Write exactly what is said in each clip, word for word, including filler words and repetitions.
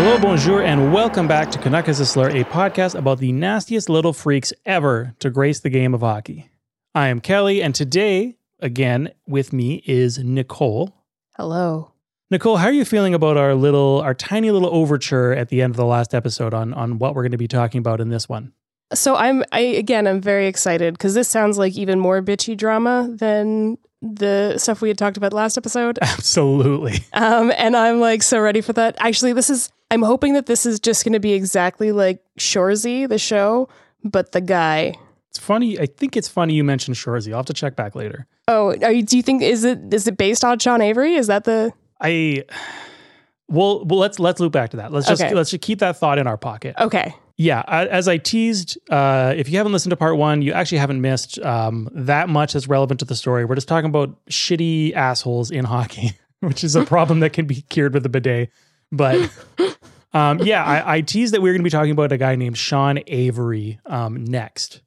Hello, bonjour, and welcome back to Canucks a Slur, a podcast about the nastiest little freaks ever to grace the game of hockey. I am Kelly, and today, again, with me is Nicole. Hello. Nicole, how are you feeling about our little, our tiny little overture at the end of the last episode on, on what we're going to be talking about in this one? So I'm, I again, I'm very excited because this sounds like even more bitchy drama than the stuff we had talked about last episode. Absolutely. Um, and I'm like so ready for that. Actually, this is, I'm hoping that this is just going to be exactly like Shoresy, the show, but the guy. It's funny. I think it's funny you mentioned Shoresy. I'll have to check back later. Oh, are you, do you think, is it, is it based on Sean Avery? Is that the... I, well, well, let's, let's loop back to that. Let's just, Okay. let's just keep that thought in our pocket. Okay. Yeah, as I teased, uh, if you haven't listened to part one, you actually haven't missed um, that much that's relevant to the story. We're just talking about shitty assholes in hockey, which is a problem that can be cured with a bidet. But um, yeah, I, I teased that we were going to be talking about a guy named Sean Avery um, next.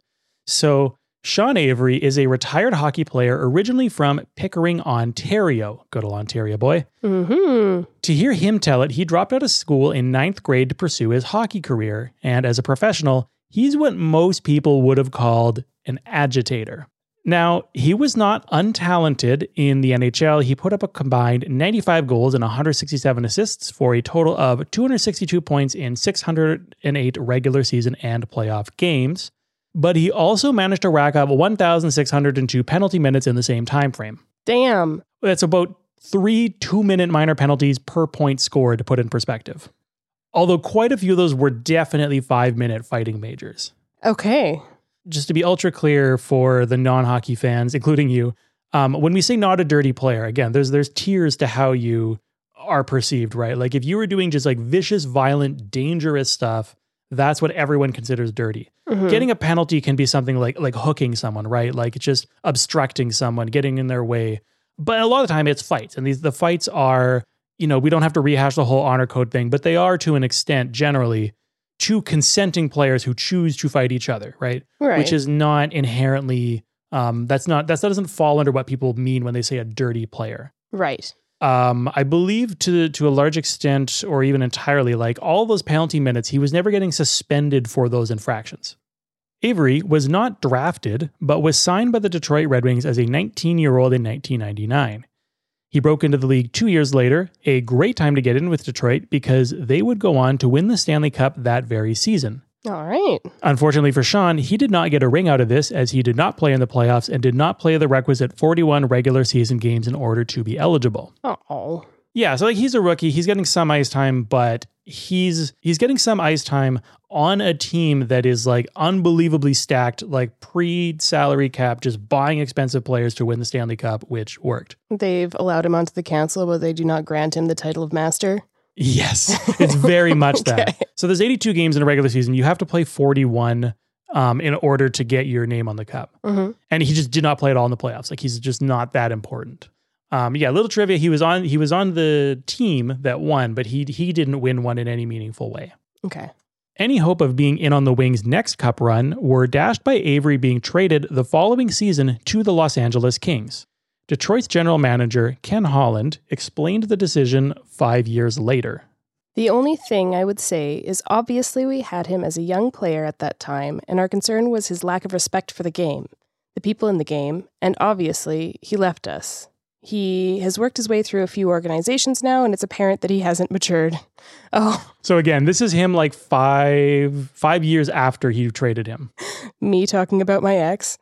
So Sean Avery is a retired hockey player originally from Pickering, Ontario. Good old Ontario boy. Mm-hmm. To hear him tell it, he dropped out of school in ninth grade to pursue his hockey career. And as a professional, he's what most people would have called an agitator. Now, he was not untalented in the N H L. He put up a combined ninety-five goals and one hundred sixty-seven assists for a total of two hundred sixty-two points in six hundred eight regular season and playoff games. But he also managed to rack up one thousand six hundred two penalty minutes in the same time frame. Damn. That's about three two-minute minor penalties per point scored, to put in perspective. Although quite a few of those were definitely five-minute fighting majors. Okay. Just to be ultra clear for the non-hockey fans, including you, um, when we say not a dirty player, again, there's there's tiers to how you are perceived, right? Like if you were doing just like vicious, violent, dangerous stuff, that's what everyone considers dirty. Mm-hmm. Getting a penalty can be something like like hooking someone, right? Like just obstructing someone, getting in their way. But a lot of the time it's fights. And these the fights are, you know, we don't have to rehash the whole honor code thing, but they are to an extent generally two consenting players who choose to fight each other, right? Right. Which is not inherently, um, that's not, that's, that doesn't fall under what people mean when they say a dirty player. Right. Um, I believe to to a large extent, or even entirely, like all those penalty minutes, he was never getting suspended for those infractions. Avery was not drafted, but was signed by the Detroit Red Wings as a nineteen-year-old in nineteen ninety-nine. He broke into the league two years later, a great time to get in with Detroit because they would go on to win the Stanley Cup that very season. All right. Unfortunately for Sean, he did not get a ring out of this as he did not play in the playoffs and did not play the requisite forty-one regular season games in order to be eligible. Oh. Yeah, so like he's a rookie, he's getting some ice time, but he's he's getting some ice time on a team that is like unbelievably stacked, like pre-salary cap, just buying expensive players to win the Stanley Cup, which worked. They've allowed him onto the council, but they do not grant him the title of master. Yes, it's very much Okay. that. So there's eighty-two games in a regular season. You have to play forty-one um, in order to get your name on the cup. Mm-hmm. And he just did not play at all in the playoffs. Like he's just not that important. Um, yeah, little trivia. He was on he was on the team that won, but he he didn't win one in any meaningful way. Okay. Any hope of being in on the Wings' next cup run were dashed by Avery being traded the following season to the Los Angeles Kings. Detroit's general manager, Ken Holland, explained the decision five years later. The only thing I would say is obviously we had him as a young player at that time, and our concern was his lack of respect for the game, the people in the game, and obviously he left us. He has worked his way through a few organizations now, and it's apparent that he hasn't matured. Oh. So again, this is him like five five years after he traded him. Me talking about my ex.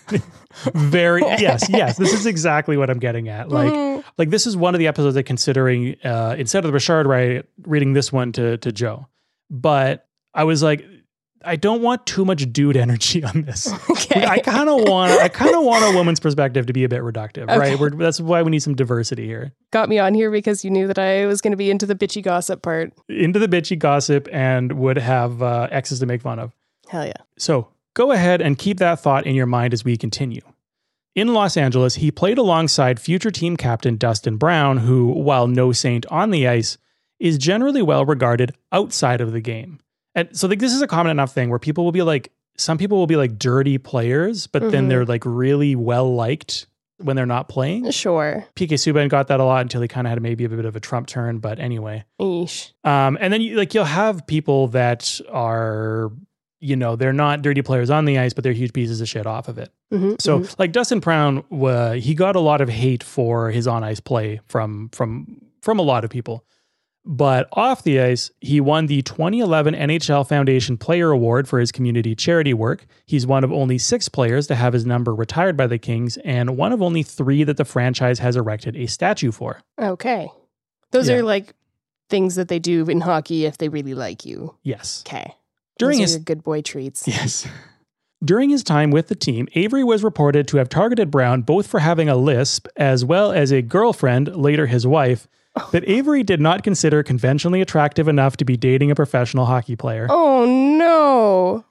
Very, yes, yes. This is exactly what I'm getting at. Like, Mm. like this is one of the episodes that considering, uh, instead of Richard right, reading this one to, to Joe. But I was like, I don't want too much dude energy on this. Okay. I kind of want, I kind of want a woman's perspective to be a bit reductive, Okay. right? We're, that's why we need some diversity here. Got me on here because you knew that I was going to be into the bitchy gossip part. Into the bitchy gossip and would have uh, exes to make fun of. Hell yeah. So go ahead and keep that thought in your mind as we continue. In Los Angeles, he played alongside future team captain Dustin Brown, who, while no saint on the ice, is generally well regarded outside of the game. And so like, this is a common enough thing where people will be like, some people will be like dirty players, but mm-hmm. then they're like really well liked when they're not playing. Sure. P K Subban got that a lot until he kind of had maybe a bit of a Trump turn, but anyway. Eesh. Um, and then you, like you'll have people that are, you know, they're not dirty players on the ice, but they're huge pieces of shit off of it. Mm-hmm, so mm-hmm. like Dustin Brown, uh, he got a lot of hate for his on ice play from from from a lot of people. But off the ice, he won the twenty eleven N H L Foundation Player Award for his community charity work. He's one of only six players to have his number retired by the Kings, and one of only three that the franchise has erected a statue for. Okay. Those Yeah. are like things that they do in hockey if they really like you. Yes. Okay. During Those his are your good boy treats. Yes. During his time with the team, Avery was reported to have targeted Brown both for having a lisp as well as a girlfriend, later his wife, that Avery did not consider conventionally attractive enough to be dating a professional hockey player. Oh no.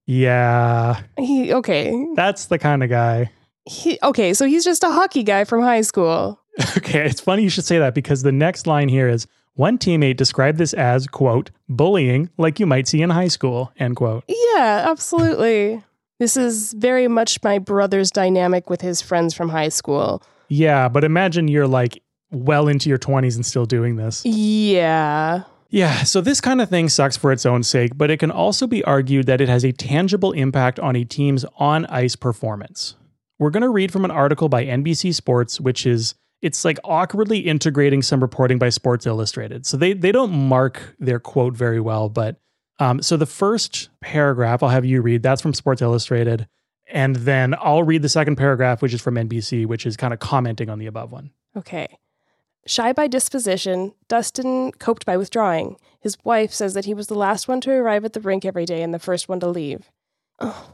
Yeah. He okay. That's the kind of guy. He okay, so he's just a hockey guy from high school. Okay, it's funny you should say that because the next line here is, one teammate described this as, quote, bullying like you might see in high school, end quote. Yeah, absolutely. This is very much my brother's dynamic with his friends from high school. Yeah, but imagine you're like well into your twenties and still doing this. Yeah. Yeah, so this kind of thing sucks for its own sake, but it can also be argued that it has a tangible impact on a team's on-ice performance. We're going to read from an article by N B C Sports, which is, it's like awkwardly integrating some reporting by Sports Illustrated. So they they don't mark their quote very well, but um, so the first paragraph I'll have you read, that's from Sports Illustrated, and then I'll read the second paragraph, which is from N B C, which is kind of commenting on the above one. Okay. Shy by disposition, Dustin coped by withdrawing. His wife says that he was the last one to arrive at the rink every day and the first one to leave. Oh.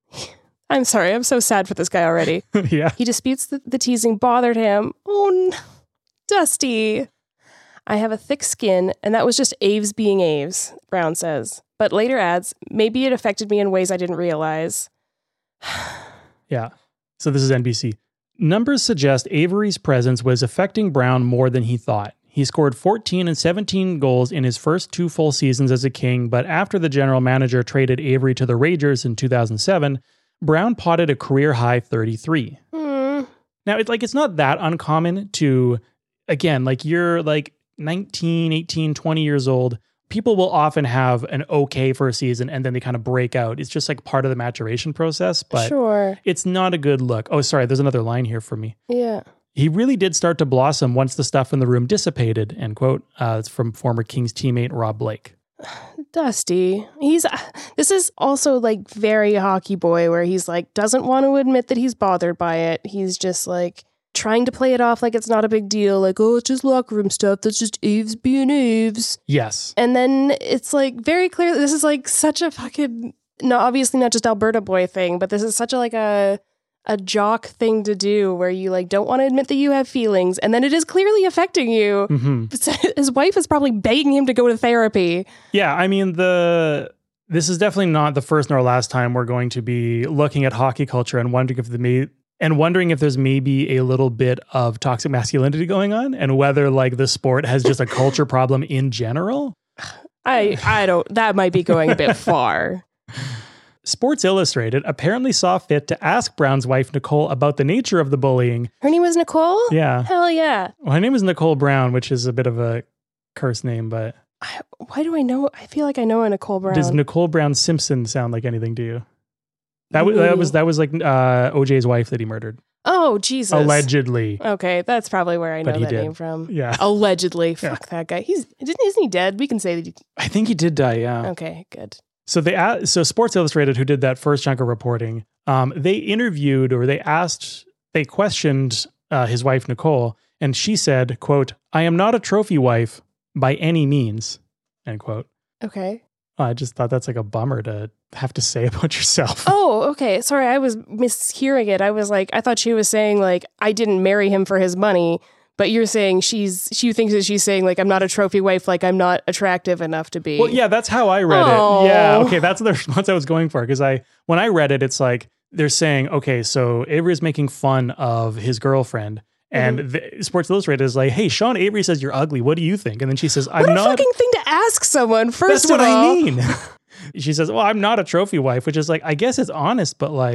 I'm sorry, I'm so sad for this guy already. Yeah. He disputes that the teasing bothered him. Oh, no. Dusty. I have a thick skin, and that was just Aves being Aves, Brown says. But later adds, maybe it affected me in ways I didn't realize. Yeah. So this is N B C. Numbers suggest Avery's presence was affecting Brown more than he thought. He scored fourteen and seventeen goals in his first two full seasons as a King, but after the general manager traded Avery to the Rangers in two thousand seven, Brown potted a career-high thirty-three. Mm. Now, it's like it's not that uncommon to, again, like you're like nineteen, eighteen, twenty years old. People will often have an okay for a season and then they kind of break out. It's just like part of the maturation process, but Sure. it's not a good look. Oh, sorry, there's another line here for me. Yeah. He really did start to blossom once the stuff in the room dissipated, end quote. Uh, it's from former Kings teammate Rob Blake. Dusty. He's, this is also like very hockey boy where he's like, doesn't want to admit that he's bothered by it. He's just like trying to play it off like it's not a big deal. Like, oh, it's just locker room stuff. That's just Aves being Aves. Yes. And then it's like very clear. This is like such a fucking, no, obviously not just Alberta boy thing, but this is such a like a, a jock thing to do where you like don't want to admit that you have feelings and then it is clearly affecting you. Mm-hmm. His wife is probably begging him to go to therapy. Yeah, I mean, the this is definitely not the first nor last time we're going to be looking at hockey culture and wondering if the may and wondering if there's maybe a little bit of toxic masculinity going on and whether like the sport has just a culture problem in general. I I don't that might be going a bit far. Sports Illustrated apparently saw fit to ask Brown's wife, Nicole, about the nature of the bullying. Her name was Nicole? Yeah. Hell yeah. Well, her name is Nicole Brown, which is a bit of a cursed name, but... I, why do I know? I feel like I know a Nicole Brown. Does Nicole Brown Simpson sound like anything to you? That, w- that was that was like uh, O J's wife that he murdered. Oh, Jesus. Allegedly. Okay, that's probably where I know that did. name from. Yeah. Allegedly. Fuck Yeah. that guy. He's didn't isn't he dead? We can say that he, I think he did die, yeah. okay, good. So they a- so Sports Illustrated, who did that first chunk of reporting, um, they interviewed or they asked, they questioned uh, his wife, Nicole, and she said, quote, "I am not a trophy wife by any means," end quote. Okay. I just thought that's like a bummer to have to say about yourself. Oh, okay. Sorry, I was mishearing it. I was like, I thought she was saying like, I didn't marry him for his money. But you're saying she's, she thinks that she's saying like, I'm not a trophy wife, like I'm not attractive enough to be. Well, yeah, that's how I read Oh. it. Yeah, okay, that's the response I was going for. Because I, when I read it, it's like, they're saying, okay, so Avery is making fun of his girlfriend. And Mm-hmm. the, Sports Illustrated is like, hey, Sean Avery says you're ugly. What do you think? And then she says, I'm what a not. fucking thing to ask someone, first That's what of all. I mean. She says, well, I'm not a trophy wife, which is like, I guess it's honest, but like,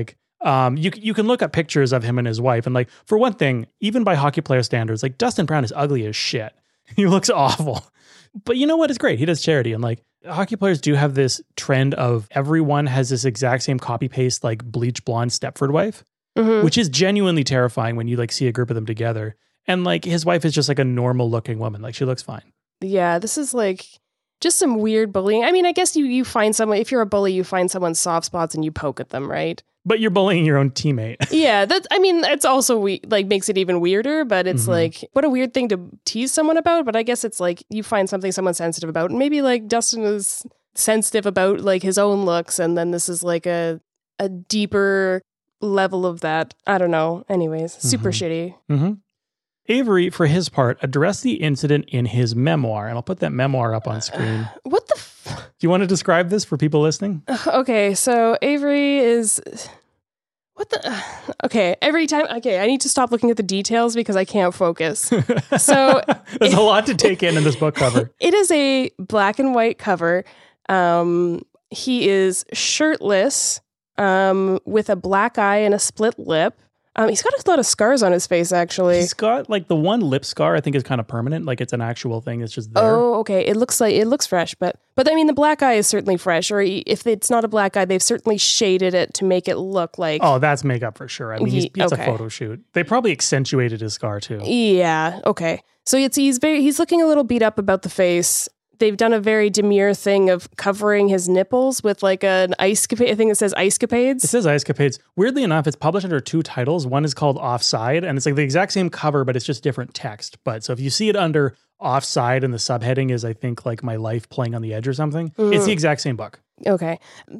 Um, you you can look at pictures of him and his wife, and like for one thing, even by hockey player standards, like Dustin Brown is ugly as shit. He looks awful. But you know what? It's great. He does charity, and like hockey players do have this trend of everyone has this exact same copy paste like bleach blonde Stepford wife, mm-hmm. which is genuinely terrifying when you like see a group of them together. And like his wife is just like a normal looking woman. Like she looks fine. Yeah, this is like just some weird bullying. I mean, I guess you you find someone, if you're a bully, you find someone's soft spots and you poke at them, right? But you're bullying your own teammate. Yeah, that's, I mean, that's also we like makes it even weirder, but it's mm-hmm. like, what a weird thing to tease someone about. But I guess it's like you find something someone's sensitive about. And maybe like Dustin is sensitive about like his own looks. And then this is like a a deeper level of that. I don't know. Anyways, super mm-hmm. shitty. Mm-hmm. Avery, for his part, addressed the incident in his memoir. And I'll put that memoir up on screen. Uh, what the f- Do you want to describe this for people listening? Okay, so Avery is... What the... Okay, every time... Okay, I need to stop looking at the details because I can't focus. So There's a lot to take in in this book cover. It is a black and white cover. Um, he is shirtless um, with a black eye and a split lip. Um, he's got a lot of scars on his face, actually. He's got like the one lip scar I think is kind of permanent. Like it's an actual thing. It's just there. Oh, okay. It looks like it looks fresh, but but I mean the black eye is certainly fresh. Or if it's not a black eye, they've certainly shaded it to make it look like. Oh, that's makeup for sure. I mean, he's, it's okay. a photo shoot. They probably accentuated his scar too. Yeah. Okay. So it's he's very he's looking a little beat up about the face. They've done a very demure thing of covering his nipples with like an ice capade. I think it says ice capades. It says ice capades. Weirdly enough, it's published under two titles. One is called Offside, and it's like the exact same cover, but it's just different text. But so if you see it under Offside and the subheading is, I think, like My Life Playing on the Edge or something, mm. it's the exact same book. Okay.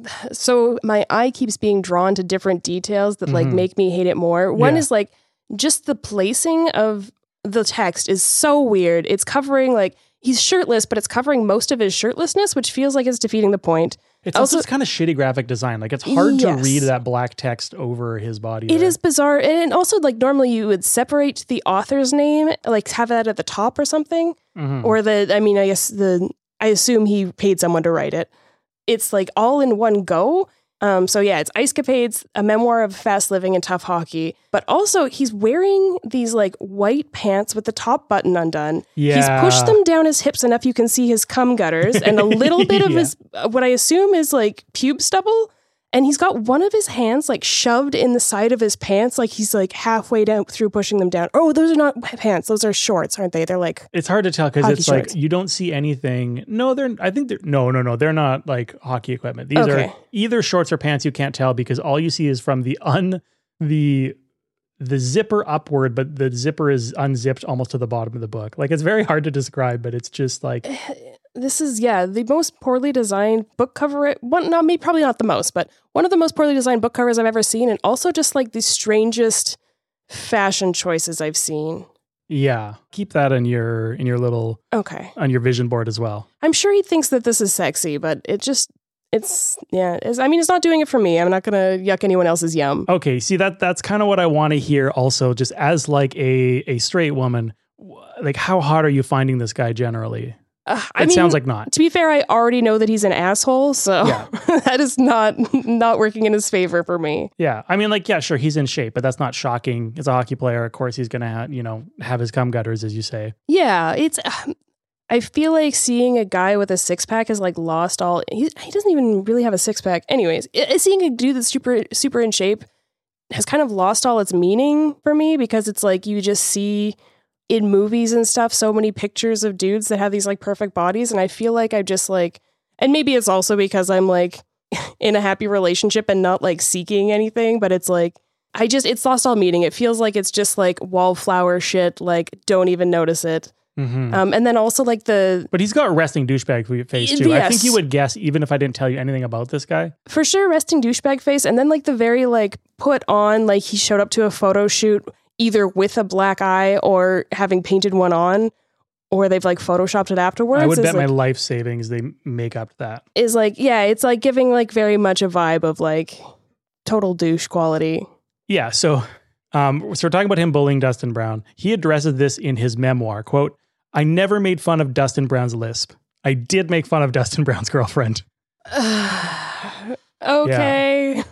So my eye keeps being drawn to different details that like mm-hmm. make me hate it more. One yeah. is like just the placing of the text is so weird. It's covering like, he's shirtless, but it's covering most of his shirtlessness, which feels like it's defeating the point. It's also, also kind of shitty graphic design. Like it's hard yes. to read that black text over his body. It there. is bizarre. And also like normally you would separate the author's name, like have that at the top or something. Mm-hmm. Or the, I mean, I guess the, I assume he paid someone to write it. It's like all in one go. Um, so yeah, it's Ice Capades, a memoir of fast living and tough hockey. But also he's wearing these like white pants with the top button undone. Yeah. He's pushed them down his hips enough you can see his cum gutters and a little bit of yeah. his, what I assume is like pube stubble. And he's got one of his hands like shoved in the side of his pants. Like he's like halfway down through pushing them down. Oh, those are not pants. Those are shorts, aren't they? They're like, it's hard to tell because it's shorts. Like, you don't see anything. No, they're, I think they're, no, no, no. They're not like hockey equipment. These okay. are either shorts or pants. You can't tell because all you see is from the un, the, the zipper upward, but the zipper is unzipped almost to the bottom of the book. Like it's very hard to describe, but it's just like, this is, yeah, the most poorly designed book cover. One, not me, probably not the most, but one of the most poorly designed book covers I've ever seen. And also just like the strangest fashion choices I've seen. Yeah. Keep that in your, in your little, okay, on your vision board as well. I'm sure he thinks that this is sexy, but it just, it's, yeah, it's, I mean, it's not doing it for me. I'm not going to yuck anyone else's yum. Okay. See, that that's kind of what I want to hear also, just as like a, a straight woman, like how hot are you finding this guy generally? Uh, it I mean, sounds like not. To be fair, I already know that he's an asshole, so yeah. that is not not working in his favor for me. Yeah, I mean, like, yeah, sure, he's in shape, but that's not shocking. As a hockey player, of course, he's gonna, ha- you know, have his cum gutters, as you say. Yeah, it's. Uh, I feel like seeing a guy with a six pack is like lost all. He, he doesn't even really have a six pack. Anyways, it, seeing a dude that's super super in shape has kind of lost all its meaning for me because it's like you just see in movies and stuff, so many pictures of dudes that have these like perfect bodies. And I feel like I just like, and maybe it's also because I'm like in a happy relationship and not like seeking anything, but it's like, I just, it's lost all meaning. It feels like it's just like wallflower shit. Like don't even notice it. Mm-hmm. Um, and then also like the, but he's got resting douchebag face too. Yes. I think you would guess, even if I didn't tell you anything about this guy. For sure. Resting douchebag face. And then like the very like put on, like he showed up to a photo shoot either with a black eye or having painted one on, or they've like photoshopped it afterwards. I would bet like, my life savings they make up that. Is like, yeah, it's like giving like very much a vibe of like total douche quality. Yeah, so um, so we're talking about him bullying Dustin Brown. He addresses this in his memoir, quote, "I never made fun of Dustin Brown's lisp. I did make fun of Dustin Brown's girlfriend." Okay. Yeah.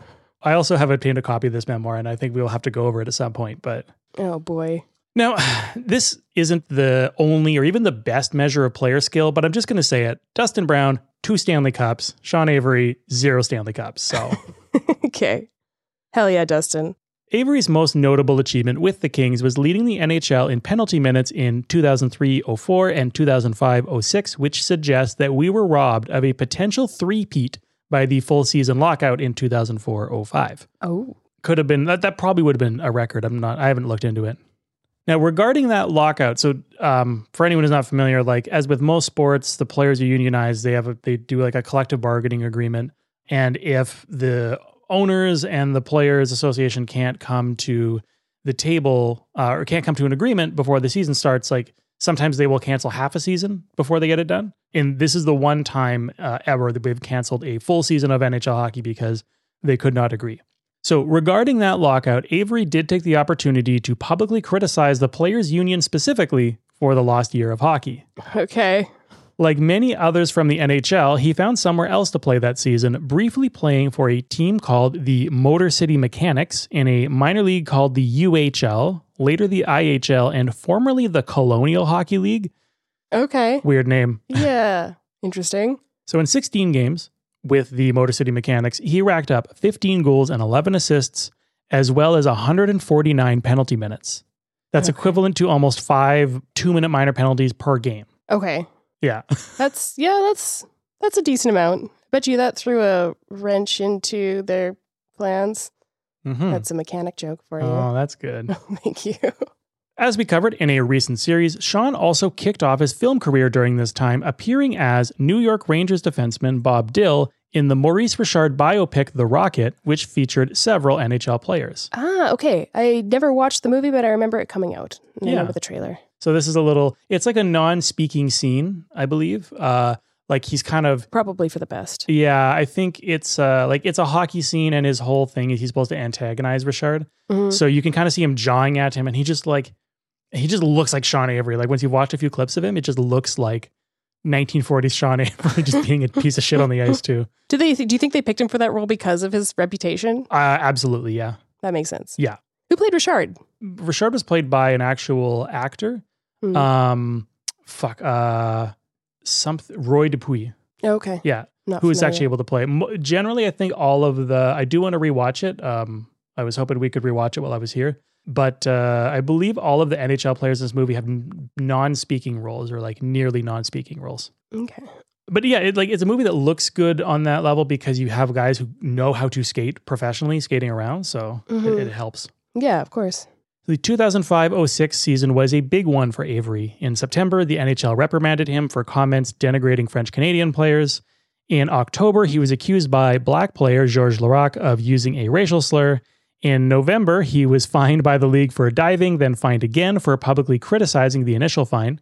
I also have obtained a copy of this memoir, and I think we'll have to go over it at some point. But Oh, boy. now, this isn't the only or even the best measure of player skill, but I'm just going to say it. Dustin Brown, two Stanley Cups. Sean Avery, zero Stanley Cups. So, Okay. Hell yeah, Dustin. Avery's most notable achievement with the Kings was leading the N H L in penalty minutes in two thousand three oh four and two thousand five oh six, which suggests that we were robbed of a potential three-peat by the full season lockout in two thousand four oh five. Oh. Could have been, that, that probably would have been a record. I'm not, I haven't looked into it. Now, regarding that lockout, so um, for anyone who's not familiar, like as with most sports, the players are unionized. They have a, they do like a collective bargaining agreement. And if the owners and the Players Association can't come to the table uh, or can't come to an agreement before the season starts, like sometimes they will cancel half a season before they get it done. And this is the one time uh, ever that we've canceled a full season of N H L hockey because they could not agree. So regarding that lockout, Avery did take the opportunity to publicly criticize the Players Union specifically for the lost year of hockey. Okay. Like many others from the N H L, he found somewhere else to play that season, briefly playing for a team called the Motor City Mechanics in a minor league called the U H L, later the I H L, and formerly the Colonial Hockey League. Okay. Weird name. Yeah. Interesting. So in sixteen games with the Motor City Mechanics, he racked up fifteen goals and eleven assists, as well as one hundred forty-nine penalty minutes. That's Okay. equivalent to almost five two-minute minor penalties per game. Okay. Yeah. That's, yeah, that's, that's a decent amount. Bet you that threw a wrench into their plans. Mm-hmm. That's a mechanic joke for you. Oh, that's good. Thank you. As we covered in a recent series, Sean also kicked off his film career during this time, appearing as New York Rangers defenseman Bob Dill in the Maurice Richard biopic The Rocket, which featured several N H L players. Ah, okay. I never watched the movie, but I remember it coming out. And I Yeah. remember the trailer. So this is a little, it's like a non-speaking scene, I believe. Uh, like he's kind of, Probably for the best. yeah, I think it's uh, like it's a hockey scene, and his whole thing is he's supposed to antagonize Richard. Mhm. So you can kind of see him jawing at him, and he just like, he just looks like Sean Avery. Like once you've watched a few clips of him, it just looks like nineteen forties Sean Avery just being a piece of shit on the ice too. Do they? Do you think they picked him for that role because of his reputation? Uh, absolutely, yeah. That makes sense. Yeah. Who played Richard? Richard was played by an actual actor. Mhm. Um, fuck, uh, something Roy Dupuis. Okay. Yeah, Not who is familiar. actually able to play. Mo- Generally, I think all of the. I do want to rewatch it. Um, I was hoping we could rewatch it while I was here, but uh, I believe all of the N H L players in this movie have n- non-speaking roles or like nearly non-speaking roles. Okay. But yeah, it, like it's a movie that looks good on that level because you have guys who know how to skate professionally, skating around, so Mhm. it, it helps. Yeah, of course. The two thousand five oh six season was a big one for Avery. In September, the N H L reprimanded him for comments denigrating French-Canadian players. In October, he was accused by black player Georges Larac of using a racial slur. In November, he was fined by the league for diving, then fined again for publicly criticizing the initial fine.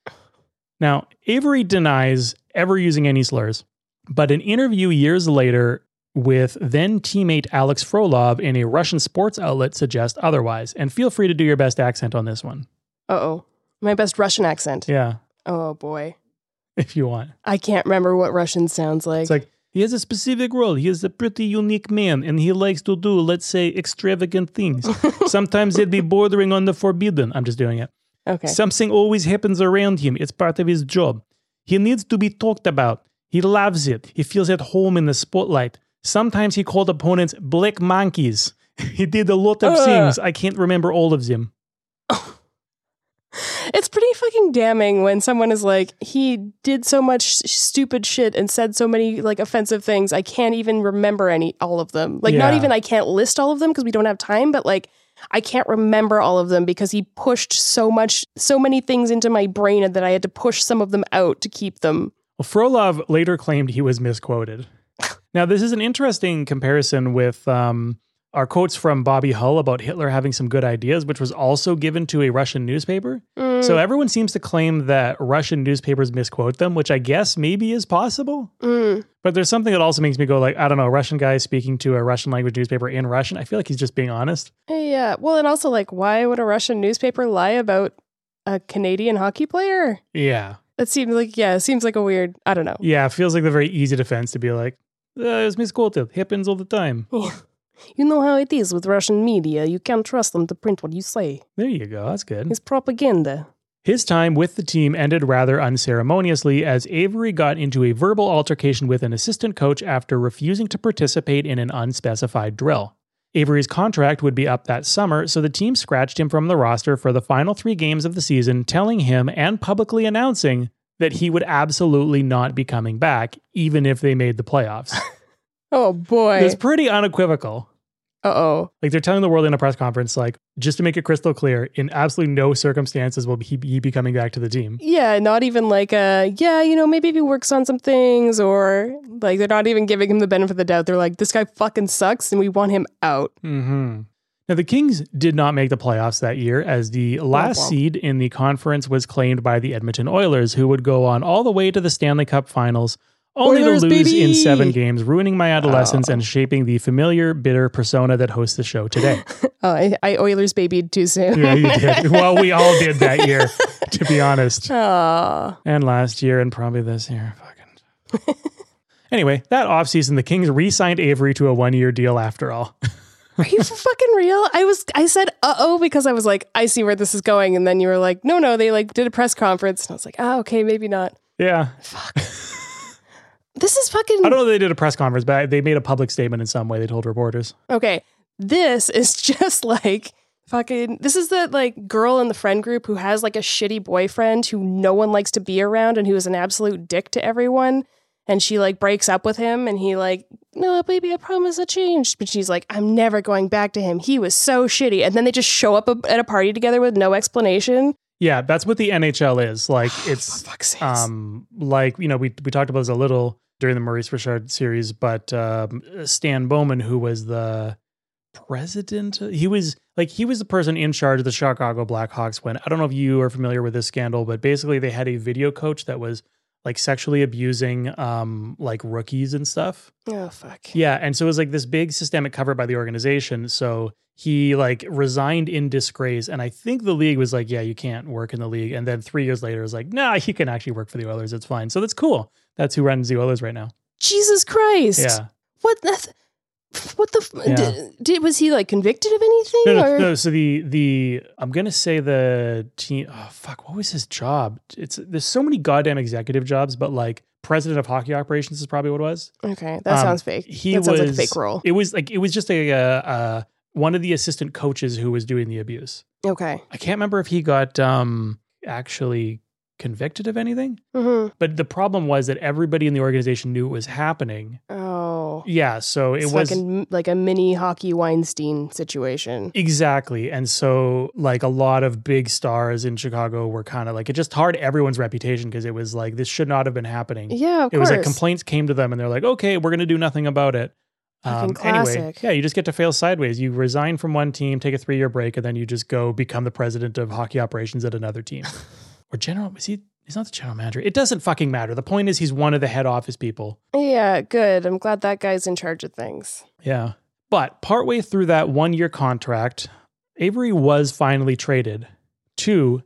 Now, Avery denies ever using any slurs, but an interview years later with then teammate Alex Frolov in a Russian sports outlet suggests otherwise. And feel free to do your best accent on this one. Uh-oh. My best Russian accent. Yeah, Oh, boy. if you want. I can't remember what Russian sounds like. It's like, he has a specific role. He is a pretty unique man, and he likes to do, let's say, extravagant things. Sometimes it'd be bordering on the forbidden. I'm just doing it. Okay. Something always happens around him. It's part of his job. He needs to be talked about. He loves it. He feels at home in the spotlight. Sometimes he called opponents black monkeys. He did a lot of Uh. things. I can't remember all of them. It's pretty fucking damning when someone is like, he did so much sh- stupid shit and said so many like offensive things. I can't even remember any all of them. Like not Yeah. even I can't list all of them because we don't have time, but like I can't remember all of them because he pushed so much, so many things into my brain that I had to push some of them out to keep them. Well, Frolov later claimed he was misquoted. Now, this is an interesting comparison with um, our quotes from Bobby Hull about Hitler having some good ideas, which was also given to a Russian newspaper. Mm, So everyone seems to claim that Russian newspapers misquote them, which I guess maybe is possible. mm. But there's something that also makes me go like, I don't know, a Russian guy speaking to a Russian language newspaper in Russian. I feel like he's just being honest. Yeah. Well, and also like, why would a Russian newspaper lie about a Canadian hockey player? Yeah. That seems like, yeah, it seems like a weird, I don't know. Yeah, it feels like the very easy defense to be like, uh, it's misquoted. Happens all the time. You know how it is with Russian media. You can't trust them to print what you say. There you go. That's good. It's propaganda. His time with the team ended rather unceremoniously as Avery got into a verbal altercation with an assistant coach after refusing to participate in an unspecified drill. Avery's contract would be up that summer, so the team scratched him from the roster for the final three games of the season, telling him and publicly announcing that he would absolutely not be coming back, even if they made the playoffs. Oh, boy. It's pretty unequivocal. Uh-oh. Like, they're telling the world in a press conference, like, just to make it crystal clear, in absolutely no circumstances will he, he be coming back to the team. Yeah, not even like, a, yeah, you know, maybe if he works on some things, or, like, they're not even giving him the benefit of the doubt. They're like, this guy fucking sucks, and we want him out. Mm-hmm. Now, the Kings did not make the playoffs that year, as the last Womp womp. seed in the conference was claimed by the Edmonton Oilers, who would go on all the way to the Stanley Cup Finals, only Oilers, to lose baby! in seven games, ruining my adolescence Oh. and shaping the familiar, bitter persona that hosts the show today. Oh, I, I Oilers babied too soon. Yeah, you did. Well, we all did that year, to be honest. Aw. And last year, and probably this year. Fucking. Anyway, that offseason, the Kings re-signed Avery to a one-year deal after all. Are you for fucking real? I was, I said, uh-oh, because I was like, I see where this is going. And then you were like, no, no, they like did a press conference. And I was like, ah, okay, maybe not. Yeah. Fuck. This is fucking... I don't know if they did a press conference, but they made a public statement in some way, they told reporters. Okay, this is just like fucking... This is the like girl in the friend group who has like a shitty boyfriend who no one likes to be around and who is an absolute dick to everyone. And she like breaks up with him and he like, no, baby, I promise I changed. But she's like, I'm never going back to him. He was so shitty. And then they just show up at a party together with no explanation. Yeah, that's what the N H L is. Like, it's For fuck's sakes. um like, you know, we we talked about this a little during the Maurice Richard series, but um, Stan Bowman, who was the president, he was like, he was the person in charge of the Chicago Blackhawks when, I don't know if you are familiar with this scandal, but basically they had a video coach that was like sexually abusing um like rookies and stuff. Oh, fuck. Yeah, and so it was like this big systemic cover by the organization. So he like resigned in disgrace, and I think the league was like, yeah, you can't work in the league. And then three years later, it was like, nah, you can actually work for the Oilers. It's fine. So that's cool. That's who runs the Oilers right now. Jesus Christ. Yeah. What the... What the... F- Yeah. did, did, was he like convicted of anything? No, no, or? no. So the the I'm gonna say the team. Oh fuck, what was his job? It's there's so many goddamn executive jobs, but like president of hockey operations is probably what it was. Okay, that Um, sounds fake. He that sounds like a was- fake role. It was like it was just a uh, uh one of the assistant coaches who was doing the abuse. Okay. I can't remember if he got um actually convicted of anything, Mm-hmm. but the problem was that everybody in the organization knew it was happening. Oh. Yeah, so it It's was like a, like a mini hockey Weinstein situation. exactly. And so like a lot of big stars in Chicago were kind of like, it just tarred everyone's reputation because it was like, this should not have been happening. Yeah, of It course. was like complaints came to them and they're like, okay, we're going to do nothing about it. Fucking Anyway, classic. yeah, you just get to fail sideways. You resign from one team, take a three year break, and then you just go become the president of hockey operations at another team. Or general, is he? He's not the general manager. It doesn't fucking matter. The point is he's one of the head office people. Yeah, good. I'm glad that guy's in charge of things. Yeah. But partway through that one year contract, Avery was finally traded to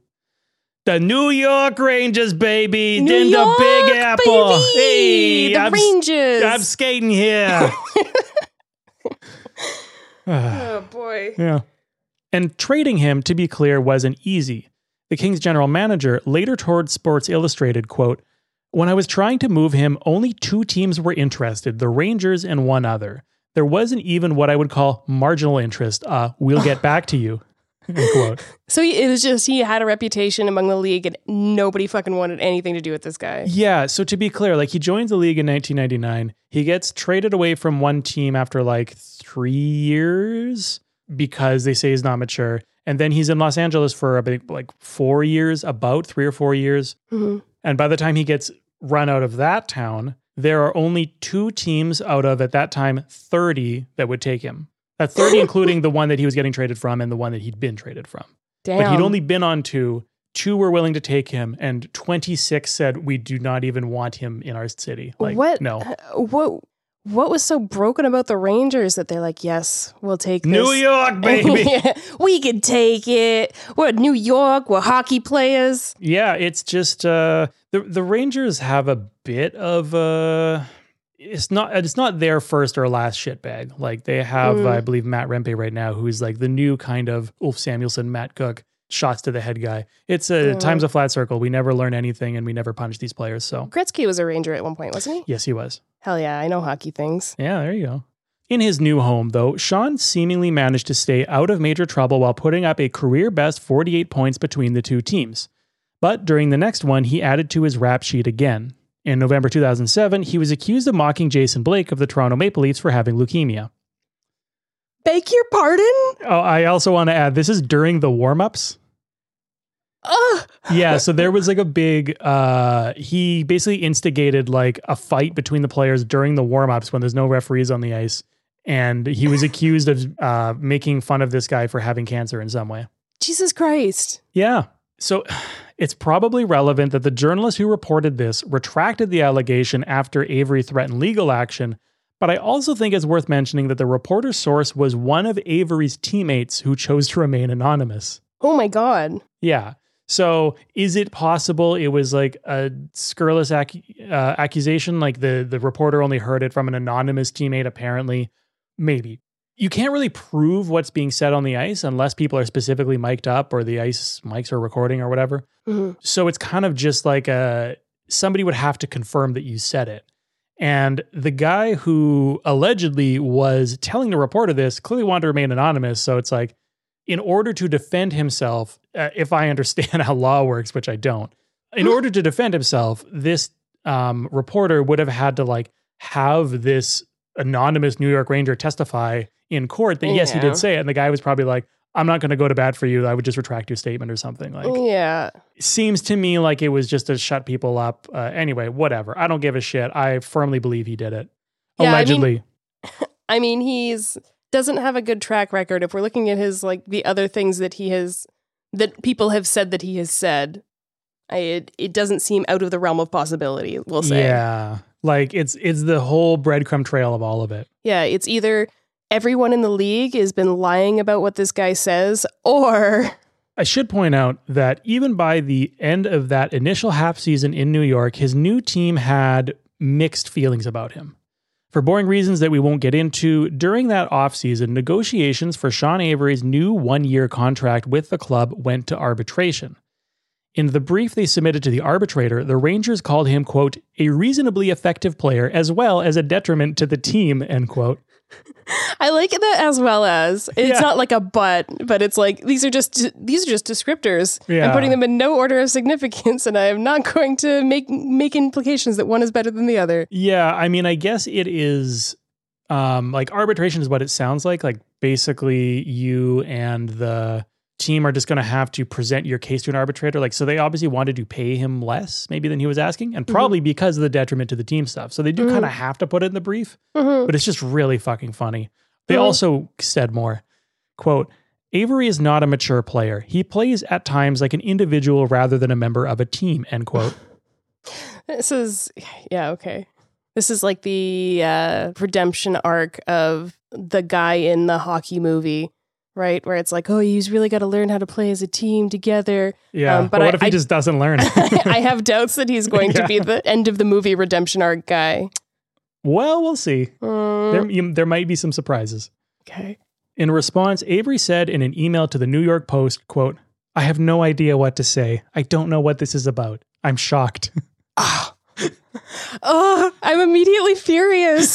the New York Rangers, baby. New Then York, the Big Apple. baby! Hey, the I'm, Rangers. I'm skating here. Oh, boy. Yeah. And trading him, to be clear, wasn't easy. The Kings general manager later told Sports Illustrated, quote, "When I was trying to move him, only two teams were interested, the Rangers and one other. There wasn't even what I would call marginal interest. Uh, we'll get back to you." End quote. So he, it was just he had a reputation among the league and nobody fucking wanted anything to do with this guy. Yeah, so to be clear, like he joins the league in nineteen ninety-nine. He gets traded away from one team after like three years because they say he's not mature. And then he's in Los Angeles for I think like four years, about three or four years. Mm-hmm. And by the time he gets run out of that town, there are only two teams out of, at that time, thirty that would take him. That's thirty, including the one that he was getting traded from and the one that he'd been traded from. Damn. But he'd only been on two. Two were willing to take him, and twenty-six said, we do not even want him in our city. Like, what? no. uh, What? What was so broken about the Rangers that they're like, yes, we'll take this. New York, baby. Yeah, we can take it. We're New York. We're hockey players. Yeah, it's just uh, the the Rangers have a bit of uh, it's not it's not their first or last shitbag. Like they have, Mm. I believe, Matt Rempe right now, who's like the new kind of Ulf Samuelson, Matt Cook, shots to the head guy. It's a Mm. time's a flat circle. We never learn anything and we never punish these players. So Gretzky was a Ranger at one point, wasn't he? yes, he was. Hell yeah, I know hockey things. Yeah, there you go. In his new home, though, Sean seemingly managed to stay out of major trouble while putting up a career-best forty-eight points between the two teams. But during the next one, he added to his rap sheet again. In November two thousand seven, he was accused of mocking Jason Blake of the Toronto Maple Leafs for having leukemia. Beg your pardon? Oh, I also want to add, this is during the warm-ups. Ugh. Yeah, so there was like a big, uh, he basically instigated like a fight between the players during the warm-ups when there's no referees on the ice. And he was accused of uh, making fun of this guy for having cancer in some way. Jesus Christ. Yeah. So it's probably relevant that the journalist who reported this retracted the allegation after Avery threatened legal action. But I also think it's worth mentioning that the reporter's source was one of Avery's teammates who chose to remain anonymous. Oh my God. Yeah. So is it possible it was like a scurrilous ac- uh, accusation? Like the, the reporter only heard it from an anonymous teammate, apparently. Maybe. You can't really prove what's being said on the ice unless people are specifically mic'd up or the ice mics are recording or whatever. Mm-hmm. So it's kind of just like a, somebody would have to confirm that you said it. And the guy who allegedly was telling the reporter this clearly wanted to remain anonymous. So it's like, in order to defend himself, uh, if I understand how law works, which I don't, in order to defend himself, this um, reporter would have had to like have this anonymous New York Ranger testify in court that yes, he Yeah. did say it. And the guy was probably like, I'm not going to go to bat for you. I would just retract your statement or something. Like, Yeah. it seems to me like it was just to shut people up. Uh, anyway, whatever. I don't give a shit. I firmly believe he did it. Yeah, I mean- Allegedly. I mean, he's doesn't have a good track record. If we're looking at his like the other things that he has that people have said that he has said, I, it it doesn't seem out of the realm of possibility. We'll say, Yeah. Like it's it's the whole breadcrumb trail of all of it. yeah. It's either everyone in the league has been lying about what this guy says, or I should point out that even by the end of that initial half season in New York, his new team had mixed feelings about him. For boring reasons that we won't get into, during that offseason, negotiations for Sean Avery's new one-year contract with the club went to arbitration. In the brief they submitted to the arbitrator, the Rangers called him, quote, a reasonably effective player as well as a detriment to the team, end quote. I like it that as well as it's Yeah. not like a but, but it's like these are just these are just descriptors. Yeah. I'm putting them in no order of significance, and I am not going to make make implications that one is better than the other. Yeah, I mean, I guess it is um, like arbitration is what it sounds like. Like basically you and the team are just going to have to present your case to an arbitrator. Like, so they obviously wanted to pay him less maybe than he was asking, and probably mm-hmm. because of the detriment to the team stuff. So they do mm-hmm. kind of have to put it in the brief, mm-hmm. but it's just really fucking funny. They mm-hmm. also said more, quote, Avery is not a mature player. He plays at times like an individual rather than a member of a team, end quote. This is, yeah, okay. This is like the uh, redemption arc of the guy in the hockey movie, right? Where it's like, oh, he's really got to learn how to play as a team together. Yeah, um, but, but what I, if he I, just doesn't learn? I have doubts that he's going yeah. to be the end of the movie redemption arc guy. Well, we'll see. Mm. There, you, there might be some surprises. Okay. In response, Avery said in an email to the New York Post, quote, I have no idea what to say. I don't know what this is about. I'm shocked. Oh, oh I'm immediately furious.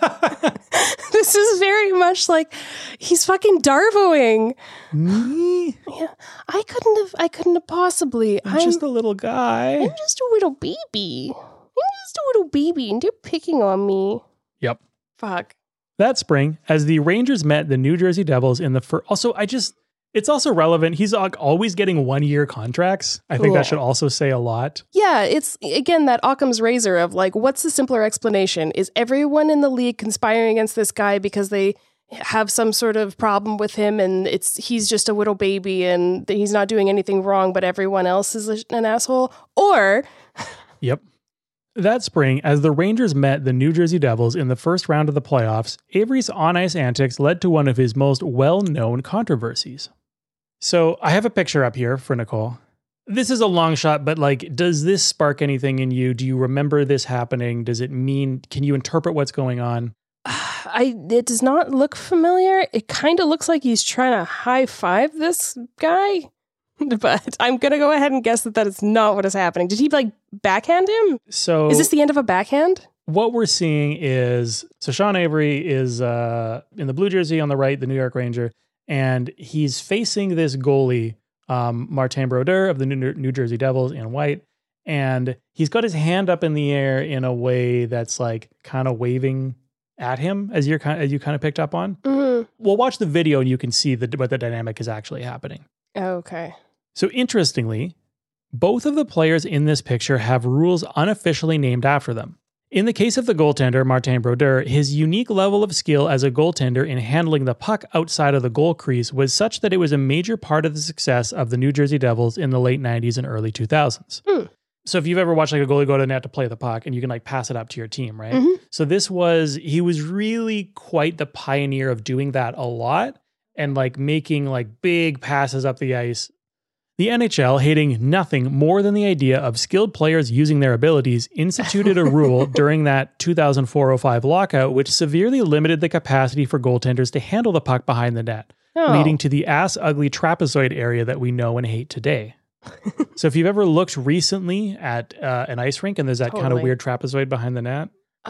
This is very much like he's fucking Darvoing. Me? Yeah, I couldn't have. I couldn't have possibly. I'm, I'm just a little guy. I'm just a little baby. I'm just a little baby, and they're picking on me. Yep. Fuck. That spring, as the Rangers met the New Jersey Devils in the first... Also, I just... It's also relevant. He's always getting one-year contracts. I think yeah. that should also say a lot. Yeah, it's, again, that Occam's razor of, like, what's the simpler explanation? Is everyone in the league conspiring against this guy because they have some sort of problem with him and it's he's just a little baby and he's not doing anything wrong, but everyone else is an asshole? Or... Yep. That spring, as the Rangers met the New Jersey Devils in the first round of the playoffs, Avery's on-ice antics led to one of his most well-known controversies. So I have a picture up here for Nicole. This is a long shot, but like, does this spark anything in you? Do you remember this happening? Does it mean, can you interpret what's going on? I it does not look familiar. It kind of looks like he's trying to high five this guy, but I'm gonna go ahead and guess that that is not what is happening. Did he like backhand him? So is this the end of a backhand? What we're seeing is, so Sean Avery is uh, in the blue jersey on the right, the New York Ranger, and he's facing this goalie, um, Martin Brodeur of the New, New Jersey Devils in white, and he's got his hand up in the air in a way that's like kind of waving at him, as you're kind as you kind of picked up on. Mm-hmm. We'll watch the video and you can see the, what the dynamic is actually happening. Okay. So interestingly, both of the players in this picture have rules unofficially named after them. In the case of the goaltender, Martin Brodeur, his unique level of skill as a goaltender in handling the puck outside of the goal crease was such that it was a major part of the success of the New Jersey Devils in the late nineties and early two thousands. Mm. So if you've ever watched like a goalie go to the net to play the puck and you can like pass it up to your team, right? Mm-hmm. So this was, he was really quite the pioneer of doing that a lot and like making like big passes up the ice. The N H L, hating nothing more than the idea of skilled players using their abilities, instituted a rule during that two thousand four oh five lockout which severely limited the capacity for goaltenders to handle the puck behind the net, Oh. leading to the ass-ugly trapezoid area that we know and hate today. So if you've ever looked recently at uh, an ice rink and there's that kind of Totally. weird trapezoid behind the net,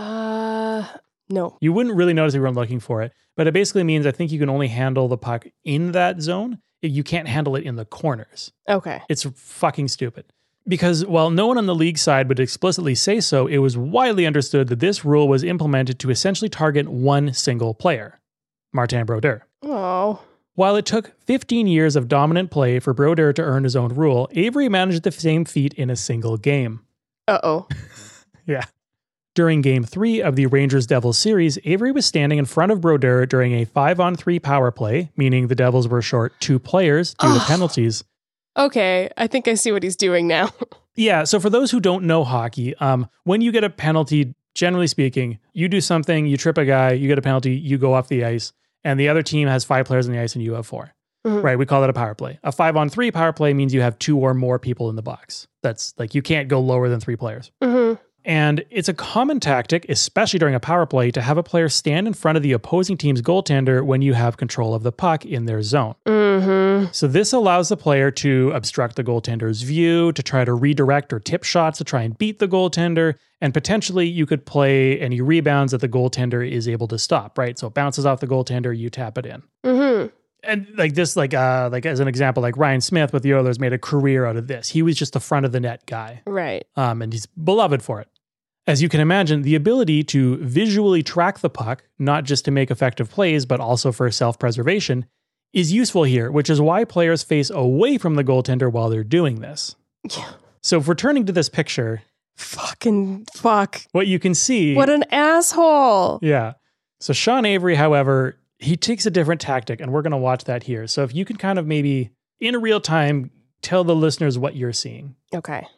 Uh, no. you wouldn't really notice if you weren't looking for it. But it basically means I think you can only handle the puck in that zone. You can't handle it in the corners. Okay. It's fucking stupid. Because while no one on the league side would explicitly say so, it was widely understood that this rule was implemented to essentially target one single player, Martin Brodeur. Oh. While it took fifteen years of dominant play for Brodeur to earn his own rule, Avery managed the same feat in a single game. Uh-oh. Yeah. During Game three of the Rangers-Devils series, Avery was standing in front of Brodeur during a five-on-three power play, meaning the Devils were short two players due to penalties. Okay, I think I see what he's doing now. Yeah, so for those who don't know hockey, um, when you get a penalty, generally speaking, you do something, you trip a guy, you get a penalty, you go off the ice, and the other team has five players on the ice and you have four. Mhm. Right, we call that a power play. A five-on-three power play means you have two or more people in the box. That's like, you can't go lower than three players. Mm-hmm. And it's a common tactic, especially during a power play, to have a player stand in front of the opposing team's goaltender when you have control of the puck in their zone. Mm-hmm. So this allows the player to obstruct the goaltender's view, to try to redirect or tip shots to try and beat the goaltender, and potentially you could play any rebounds that the goaltender is able to stop, right? So it bounces off the goaltender, you tap it in. Mm-hmm. And like this, like uh, like as an example, like Ryan Smith with the Oilers made a career out of this. He was just the front of the net guy. Right. Um, and he's beloved for it. As you can imagine, the ability to visually track the puck, not just to make effective plays, but also for self-preservation, is useful here, which is why players face away from the goaltender while they're doing this. Yeah. So if we're turning to this picture, Fucking fuck. what you can see... What an asshole. Yeah. So Sean Avery, however, he takes a different tactic, and we're going to watch that here. So if you can kind of maybe, in real time, tell the listeners what you're seeing. Okay.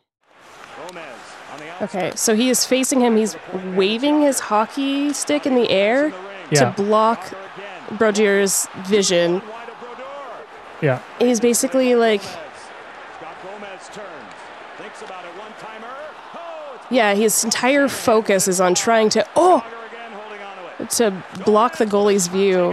Okay, so he is facing him. He's waving his hockey stick in the air Yeah. to block Brodeur's vision. Yeah. He's basically like, yeah, his entire focus is on trying to, oh, to block the goalie's view.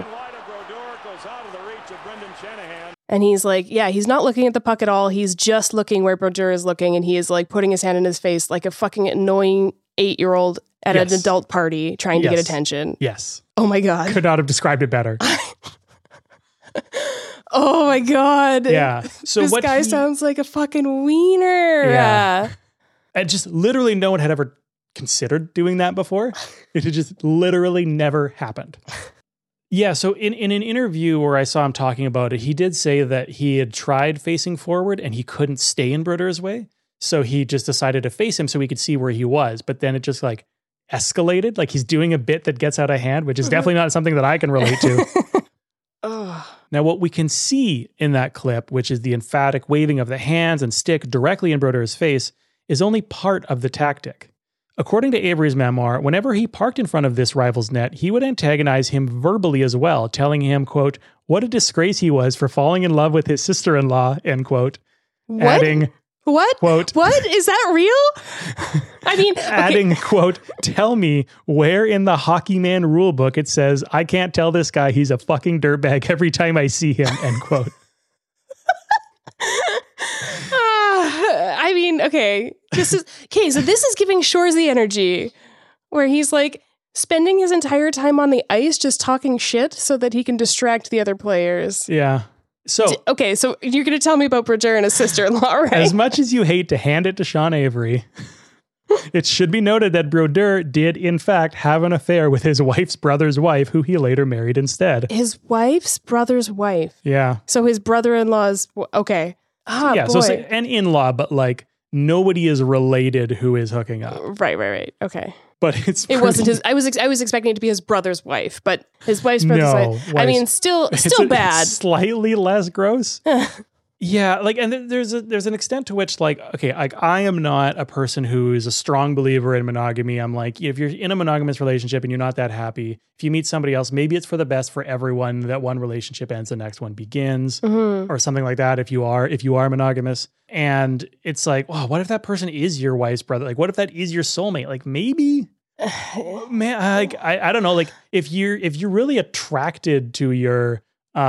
And he's like, yeah, he's not looking at the puck at all. He's just looking where Brodeur is looking, and he is like putting his hand in his face like a fucking annoying eight-year-old at Yes. an adult party trying to Yes. get attention. Yes. Oh my God. Could not have described it better. Oh my God. Yeah. So this what guy he- sounds like a fucking wiener. Yeah. And just literally no one had ever considered doing that before. It had just literally never happened. Yeah, so in, in an interview where I saw him talking about it, he did say that he had tried facing forward and he couldn't stay in Brodeur's way. So he just decided to face him so he could see where he was. But then it just like escalated. Like he's doing a bit that gets out of hand, which is definitely not something that I can relate to. Ugh. Now, what we can see in that clip, which is the emphatic waving of the hands and stick directly in Brodeur's face, is only part of the tactic. According to Avery's memoir, whenever he parked in front of this rival's net, he would antagonize him verbally as well, telling him, quote, what a disgrace he was for falling in love with his sister-in-law, end quote, What? adding, What? Quote. What? Is that real? I mean, okay. Adding, quote, tell me where in the Hockey Man rule book it says, I can't tell this guy he's a fucking dirtbag every time I see him, end quote. uh, I mean, okay. This is, okay, so this is giving Shores the energy where he's like spending his entire time on the ice just talking shit so that he can distract the other players. Yeah. So, okay, so you're going to tell me about Brodeur and his sister-in-law, right? As much as you hate to hand it to Sean Avery, it should be noted that Brodeur did, in fact, have an affair with his wife's brother's wife, who he later married instead. His wife's brother's wife? Yeah. So his brother-in-law's... Okay. Ah, yeah, boy. so it's like an in-law, but like nobody is related who is hooking up. Right, right, right. Okay. But it's it pretty... wasn't his. I was ex- I was expecting it to be his brother's wife, but his wife's brother's no, wife. I mean, still, still it's, bad. It's slightly less gross. Yeah, like, and th- there's a, there's an extent to which, like, okay, like I am not a person who is a strong believer in monogamy. I'm like, if you're in a monogamous relationship and you're not that happy, if you meet somebody else, maybe it's for the best for everyone that one relationship ends, the next one begins, mm-hmm. or something like that. If you are if you are monogamous, and it's like, wow, what if that person is your wife's brother? Like, what if that is your soulmate? Like, maybe. Man, like I, I don't know. Like if you're if you're really attracted to your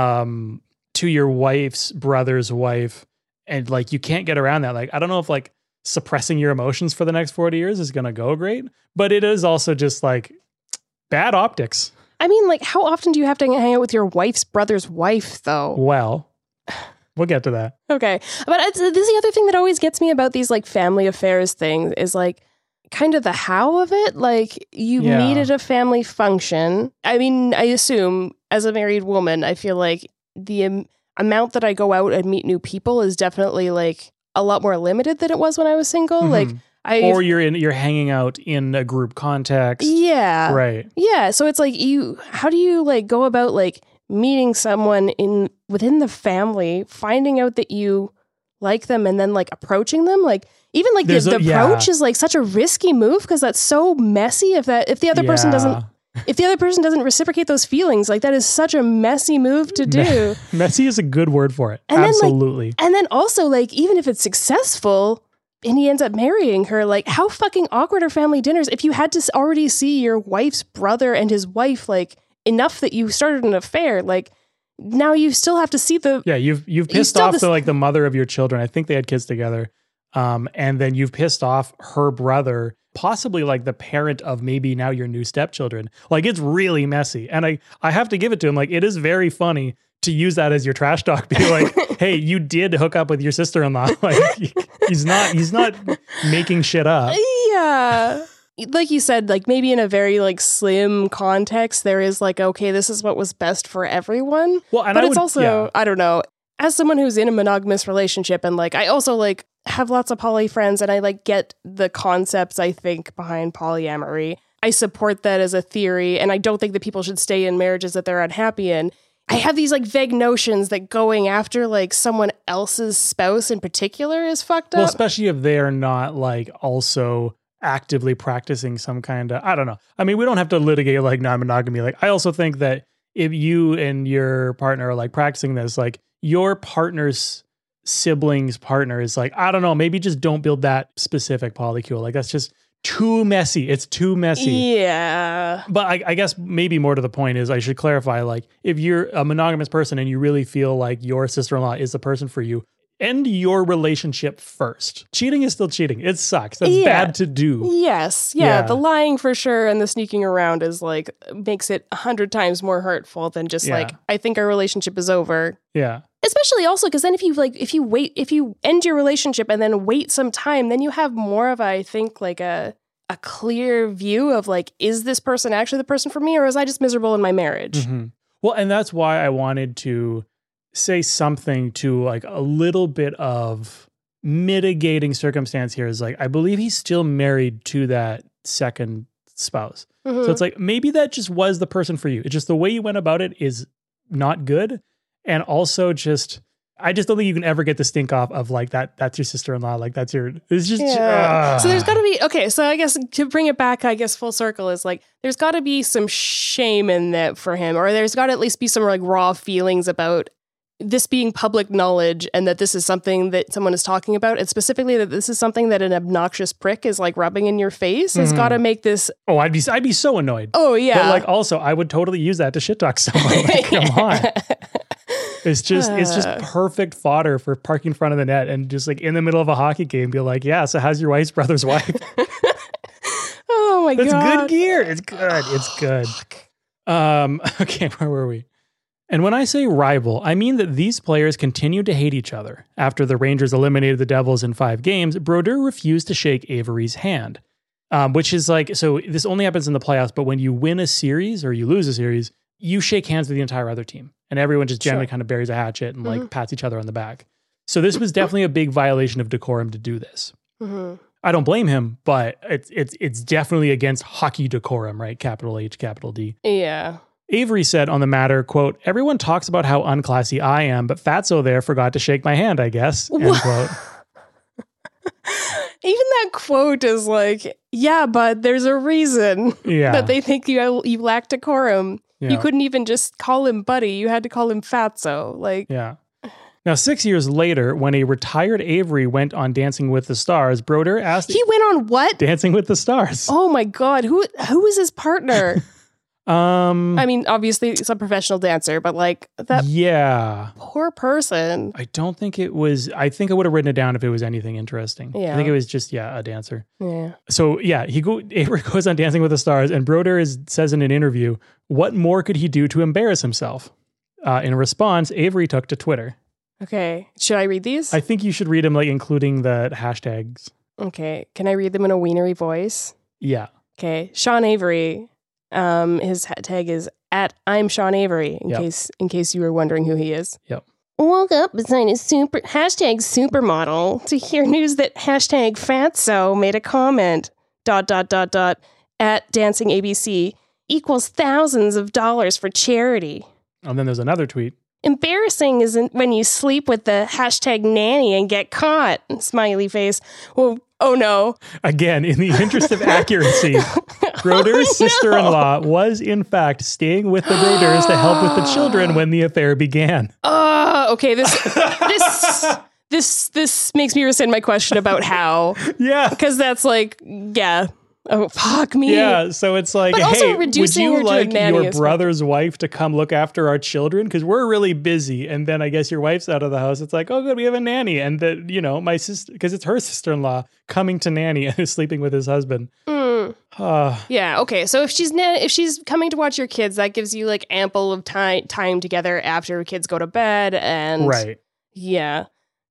um to your wife's brother's wife, and like you can't get around that. Like I don't know if like suppressing your emotions for the next forty years is gonna go great, but it is also just like bad optics. I mean, like how often do you have to hang out with your wife's brother's wife, though? Well, we'll get to that. Okay, but it's, this is the other thing that always gets me about these like family affairs things is like. Kind of the how of it, like you yeah. meet at a family function. I mean, I assume as a married woman, I feel like the um, amount that I go out and meet new people is definitely like a lot more limited than it was when I was single. Mm-hmm. Like I, or you're in, you're hanging out in a group context. Yeah, right. Yeah, so it's like you. How do you like go about like meeting someone in within the family, finding out that you like them, and then like approaching them, like. Even like the, a, the approach yeah. is like such a risky move because that's so messy. If that if the other yeah. person doesn't if the other person doesn't reciprocate those feelings, like that is such a messy move to do. Messy is a good word for it. And Absolutely. Then, like, and then also like even if it's successful and he ends up marrying her, like how fucking awkward are family dinners if you had to already see your wife's brother and his wife like enough that you started an affair, like. Now you still have to see the yeah you've you've pissed you off the, the like the mother of your children. I think they had kids together. Um, and then you've pissed off her brother, possibly like the parent of maybe now your new stepchildren. Like it's really messy. And I, I have to give it to him. Like it is very funny to use that as your trash talk. Be like, hey, you did hook up with your sister-in-law. Like he's not, he's not making shit up. Yeah. Like you said, like maybe in a very like slim context, there is like, okay, this is what was best for everyone. Well, and but I it's would, also, yeah. I don't know, as someone who's in a monogamous relationship and like, I also like have lots of poly friends and I like get the concepts, I think, behind polyamory. I support that as a theory. And I don't think that people should stay in marriages that they're unhappy in. I have these like vague notions that going after like someone else's spouse in particular is fucked up. Well, especially if they're not like also actively practicing some kind of, I don't know. I mean, we don't have to litigate like non-monogamy. Like, I also think that if you and your partner are like practicing this, like your partner's siblings partner is like, I don't know, maybe just don't build that specific polycule. Like that's just too messy. It's too messy. Yeah. But I, I guess maybe more to the point is I should clarify, like if you're a monogamous person and you really feel like your sister-in-law is the person for you, end your relationship first. Cheating is still cheating. It sucks. That's yeah. bad to do. Yes. Yeah, yeah. The lying for sure and the sneaking around is like, makes it a hundred times more hurtful than just yeah. like, I think our relationship is over. Yeah. Especially also because then if you like, if you wait, if you end your relationship and then wait some time, then you have more of, a, I think, like a a clear view of like, is this person actually the person for me, or is I just miserable in my marriage? Mm-hmm. Well, and that's why I wanted to say something to like a little bit of mitigating circumstance here. Is like, I believe he's still married to that second spouse. Mm-hmm. So it's like, maybe that just was the person for you. It's just the way you went about it is not good. And also just, I just don't think you can ever get the stink off of like that. That's your sister-in-law. Like that's your, it's just, yeah. uh. So there's gotta be, okay. So I guess to bring it back, I guess full circle is like, there's gotta be some shame in that for him, or there's gotta at least be some like raw feelings about this being public knowledge and that this is something that someone is talking about, and specifically that this is something that an obnoxious prick is like rubbing in your face, has mm-hmm. got to make this. Oh, I'd be I'd be so annoyed. Oh yeah, but like also I would totally use that to shit talk someone. Like, come on. It's just it's just perfect fodder for parking in front of the net and just like in the middle of a hockey game, be like, yeah. So how's your wife's brother's wife? Oh my That's god, that's good gear. It's good. It's good. Um. Okay, where were we? And when I say rival, I mean that these players continued to hate each other. After the Rangers eliminated the Devils in five games, Brodeur refused to shake Avery's hand, um, which is like, so this only happens in the playoffs, but when you win a series or you lose a series, you shake hands with the entire other team. And everyone just generally sure. kind of buries a hatchet and mm-hmm. like pats each other on the back. So this was definitely a big violation of decorum to do this. Mm-hmm. I don't blame him, but it's, it's, it's definitely against hockey decorum, right? Capital H, capital D. Yeah. Avery said on the matter, quote, everyone talks about how unclassy I am, but Fatso there forgot to shake my hand, I guess, end quote. Even that quote is like, yeah, but there's a reason yeah. that they think you you lack decorum. Yeah. You couldn't even just call him buddy. You had to call him Fatso. Like, yeah. Now, six years later, when a retired Avery went on Dancing with the Stars, Brodeur asked... He went on what? Dancing with the Stars. Oh my God. Who Who is his partner? Um, I mean, obviously he's a professional dancer, but like that yeah. poor person. I don't think it was, I think I would have written it down if it was anything interesting. Yeah. I think it was just, yeah, a dancer. Yeah. So yeah, he go, Avery goes on Dancing with the Stars and Brodeur is, says in an interview, what more could he do to embarrass himself? Uh, in response, Avery took to Twitter. Okay. Should I read these? I think you should read them, like including the hashtags. Okay. Can I read them in a wienery voice? Yeah. Okay. Sean Avery. Um, his tag is at I'm Sean Avery, in yep. case in case you were wondering who he is. Yep. Woke up beside a super hashtag supermodel to hear news that hashtag Fatso made a comment. Dot dot dot dot at Dancing A B C equals thousands of dollars for charity. And then there's another tweet. Embarrassing isn't when you sleep with the hashtag nanny and get caught. Smiley face. Well, oh no. Again, in the interest of accuracy, Brodeur's oh, sister-in-law no. was in fact staying with the Brodeurs to help with the children when the affair began. Oh, uh, okay. This, this, this, this makes me rescind my question about how. Yeah. Because that's like, yeah. Oh, fuck me. Yeah, so it's like, but hey, would you like your as brother's well? wife to come look after our children? Because we're really busy. And then I guess your wife's out of the house. It's like, oh, good, we have a nanny. And, the, you know, my sister, because it's her sister-in-law coming to nanny and is sleeping with his husband. Mm. Uh, yeah, okay. So if she's na- if she's coming to watch your kids, that gives you like ample of time time together after kids go to bed. And right. Yeah.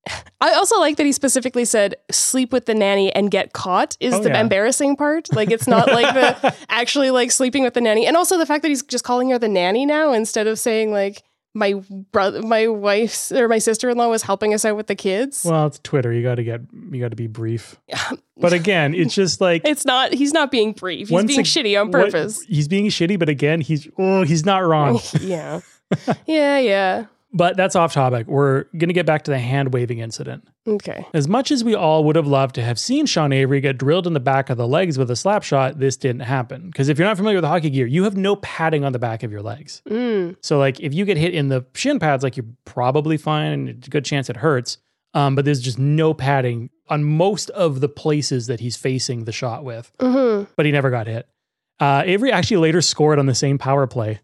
I also like that he specifically said sleep with the nanny and get caught is oh, the yeah. embarrassing part. Like it's not like the actually like sleeping with the nanny. And also the fact that he's just calling her the nanny now instead of saying like my brother, my wife's or my sister-in-law was helping us out with the kids. Well, it's Twitter. You got to get, you got to be brief. But again, it's just like, it's not, he's not being brief. He's being a, shitty on purpose. What, he's being shitty, but again, he's, oh, he's not wrong. yeah. Yeah. Yeah. But that's off topic. We're going to get back to the hand waving incident. Okay. As much as we all would have loved to have seen Sean Avery get drilled in the back of the legs with a slap shot, this didn't happen. Because if you're not familiar with the hockey gear, you have no padding on the back of your legs. Mm. So like if you get hit in the shin pads, like you're probably fine and it's a good chance it hurts. Um, but there's just no padding on most of the places that he's facing the shot with. Mm-hmm. But he never got hit. Uh, Avery actually later scored on the same power play,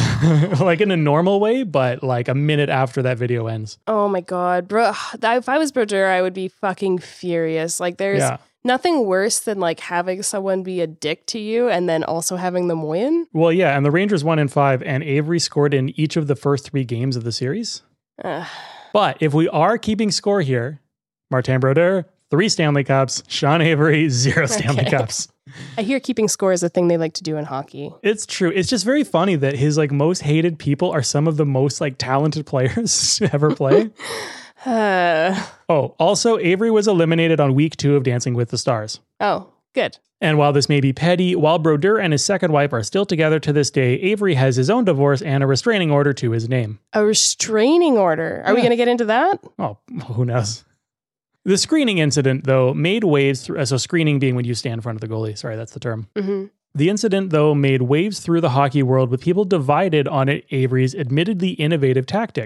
oh. like in a normal way, but like a minute after that video ends. Oh my God, bro! If I was Brodeur, I would be fucking furious. Like, there's yeah. nothing worse than like having someone be a dick to you and then also having them win. Well, yeah, and the Rangers won in five, and Avery scored in each of the first three games of the series. Uh. But if we are keeping score here, Martin Brodeur, three Stanley Cups, Sean Avery, zero Stanley okay. Cups. I hear keeping score is a thing they like to do in hockey. It's true. It's just very funny that his like most hated people are some of the most like talented players to ever play. uh. Oh, also Avery was eliminated on week two of Dancing with the Stars. Oh, good. And while this may be petty, while Brodeur and his second wife are still together to this day, Avery has his own divorce and a restraining order to his name. A restraining order? Are yeah. we going to get into that? Oh, who knows? The screening incident, though, made waves through... So screening being when you stand in front of the goalie. Sorry, that's the term. Mm-hmm. The incident, though, made waves through the hockey world with people divided on it, Avery's admittedly innovative tactic.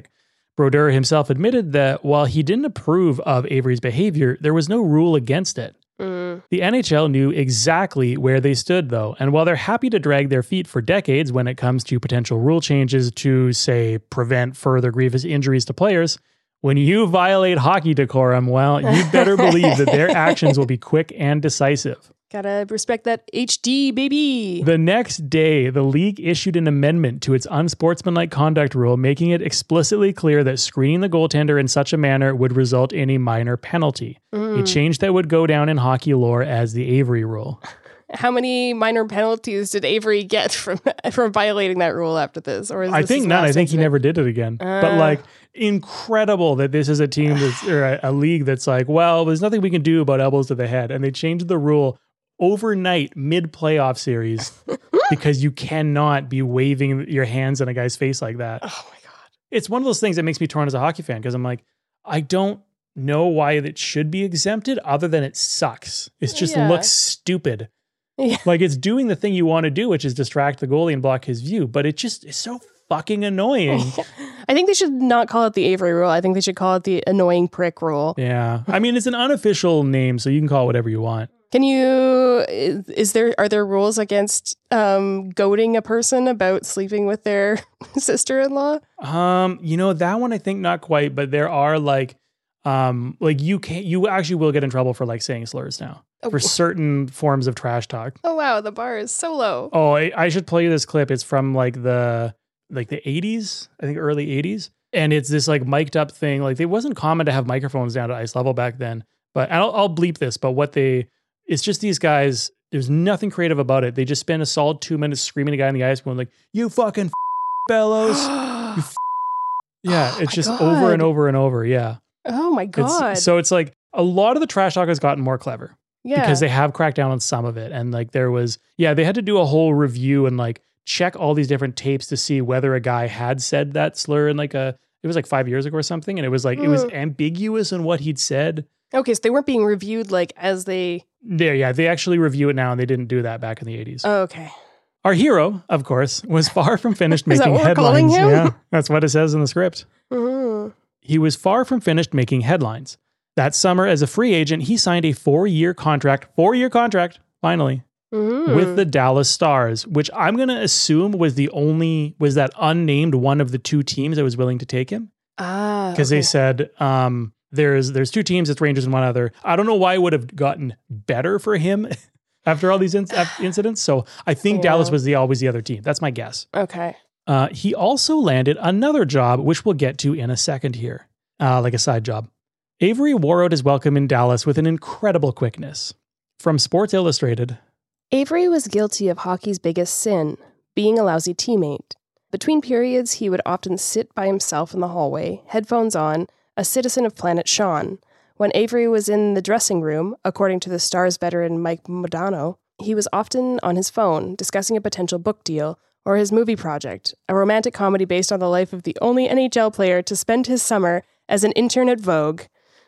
Brodeur himself admitted that while he didn't approve of Avery's behavior, there was no rule against it. Mm. The N H L knew exactly where they stood, though, and while they're happy to drag their feet for decades when it comes to potential rule changes to, say, prevent further grievous injuries to players, when you violate hockey decorum, well, you better believe that their actions will be quick and decisive. Gotta respect that H D, baby. The next day, the league issued an amendment to its unsportsmanlike conduct rule, making it explicitly clear that screening the goaltender in such a manner would result in a minor penalty. Mm. A change that would go down in hockey lore as the Avery rule. How many minor penalties did Avery get from from violating that rule after this? Or is I this think his none. last I think he incident? never did it again. Uh. But like, incredible that this is a team that's, or a, a league that's like, well, there's nothing we can do about elbows to the head, and they changed the rule overnight mid playoff series because you cannot be waving your hands on a guy's face like that. Oh my God. It's one of those things that makes me torn as a hockey fan because I'm like, I don't know why it should be exempted other than it sucks. It just Yeah. looks stupid. Yeah. Like it's doing the thing you want to do, which is distract the goalie and block his view, but it just is so fucking annoying. I think they should not call it the Avery rule. I think they should call it the annoying prick rule. Yeah. I mean, it's an unofficial name, so you can call it whatever you want. Can you, is, is there, are there rules against um, goading a person about sleeping with their sister-in-law? Um, you know, that one I think not quite, but there are like, um, like you can you actually will get in trouble for like saying slurs now Oh. for certain forms of trash talk. Oh, wow. The bar is so low. Oh, I, I should play you this clip. It's from like the like the eighties, I think early eighties. And it's this like mic'd up thing. Like it wasn't common to have microphones down to ice level back then. But I'll, I'll bleep this. But what they, it's just these guys, there's nothing creative about it. They just spend a solid two minutes screaming at a guy in the ice going like, you fucking f- bellows. You f-. Yeah, Oh it's my just God. over and over and over. Yeah. Oh my God. It's, so it's like a lot of the trash talk has gotten more clever. yeah. Because they have cracked down on some of it. And like there was, yeah, they had to do a whole review and like check all these different tapes to see whether a guy had said that slur in like a, it was like five years ago or something. And it was like, it was Mm. ambiguous in what he'd said. Okay, so they weren't being reviewed like as they. There, yeah, they actually review it now and they didn't do that back in the eighties. Oh, okay. Our hero, of course, was far from finished Is that making what we're calling headlines. him? Yeah, that's what it says in the script. Mhm. He was far from finished making headlines. That summer, as a free agent, he signed a four-year contract, four-year contract, finally, Mhm. with the Dallas Stars, which I'm going to assume was the only, was that unnamed one of the two teams that was willing to take him. Ah. Because okay. they said um, there's there's two teams, it's Rangers and one other. I don't know why it would have gotten better for him after all these in- incidents. So I think Yeah. Dallas was the always the other team. That's my guess. Okay. Uh, he also landed another job, which we'll get to in a second here, uh, like a side job. Avery wore out his welcome in Dallas with an incredible quickness. From Sports Illustrated, Avery was guilty of hockey's biggest sin, being a lousy teammate. Between periods, he would often sit by himself in the hallway, headphones on, a citizen of Planet Shawn. When Avery was in the dressing room, according to the Stars veteran Mike Modano, he was often on his phone, discussing a potential book deal or his movie project, a romantic comedy based on the life of the only N H L player to spend his summer as an intern at Vogue.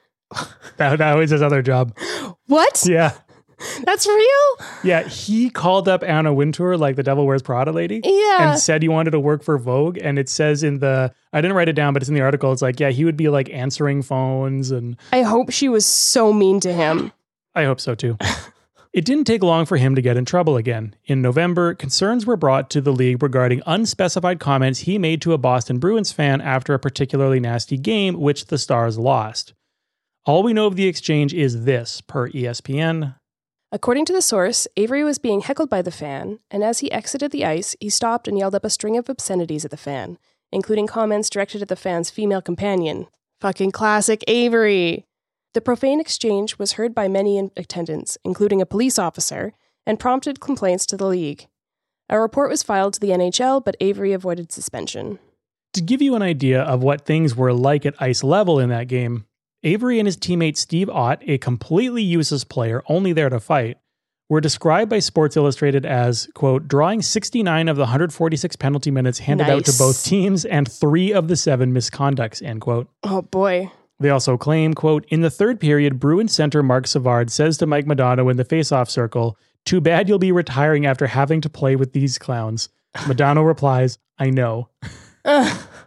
that, that was his other job. What? Yeah. That's real? Yeah. He called up Anna Wintour, like the Devil Wears Prada lady. Yeah. And said he wanted to work for Vogue. And it says in the, I didn't write it down, but it's in the article. It's like, yeah, he would be like answering phones. And I hope she was so mean to him. I hope so too. It didn't take long for him to get in trouble again. In November, concerns were brought to the league regarding unspecified comments he made to a Boston Bruins fan after a particularly nasty game, which the Stars lost. All we know of the exchange is this, per E S P N. According to the source, Avery was being heckled by the fan, and as he exited the ice, he stopped and yelled up a string of obscenities at the fan, including comments directed at the fan's female companion. Fucking classic Avery! The profane exchange was heard by many in attendance, including a police officer, and prompted complaints to the league. A report was filed to the N H L, but Avery avoided suspension. To give you an idea of what things were like at ice level in that game, Avery and his teammate Steve Ott, a completely useless player only there to fight, were described by Sports Illustrated as, quote, drawing sixty-nine of the one hundred forty-six penalty minutes handed out to Nice. both teams and three of the seven misconducts, end quote. Oh boy. They also claim, quote, in the third period, Bruins center Mark Savard says to Mike Modano in the faceoff circle, too bad you'll be retiring after having to play with these clowns. Modano replies, I know. Ugh.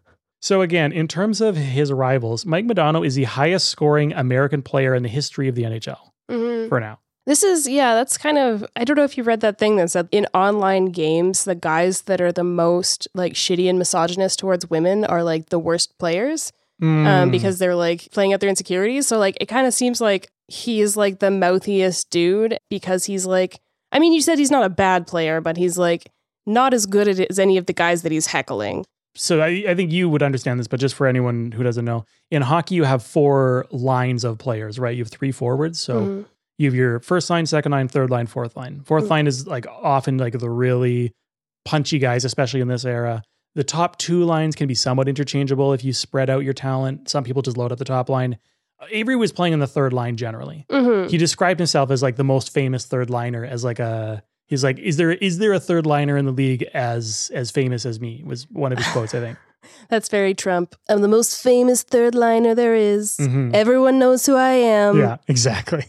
So again, in terms of his rivals, Mike Modano is the highest scoring American player in the history of the N H L Mm-hmm. for now. This is, yeah, that's kind of, I don't know if you read that thing that said in online games, the guys that are the most like shitty and misogynist towards women are like the worst players Mm. um, because they're like playing out their insecurities. So like, it kind of seems like he's like the mouthiest dude because he's like, I mean, you said he's not a bad player, but he's like not as good at it as any of the guys that he's heckling. So I, I think you would understand this, but just for anyone who doesn't know, in hockey, you have four lines of players, right? You have three forwards. So Mhm. you have your first line, second line, third line, fourth line. Fourth Mhm. line is like often like the really punchy guys, especially in this era. The top two lines can be somewhat interchangeable if you spread out your talent. Some people just load up the top line. Avery was playing in the third line generally. Mhm. He described himself as like the most famous third liner, as like a, he's like, is there is there a third liner in the league as as famous as me? Was one of his quotes, I think. That's very Trump. I'm the most famous third liner there is. Mhm. Everyone knows who I am. Yeah, exactly.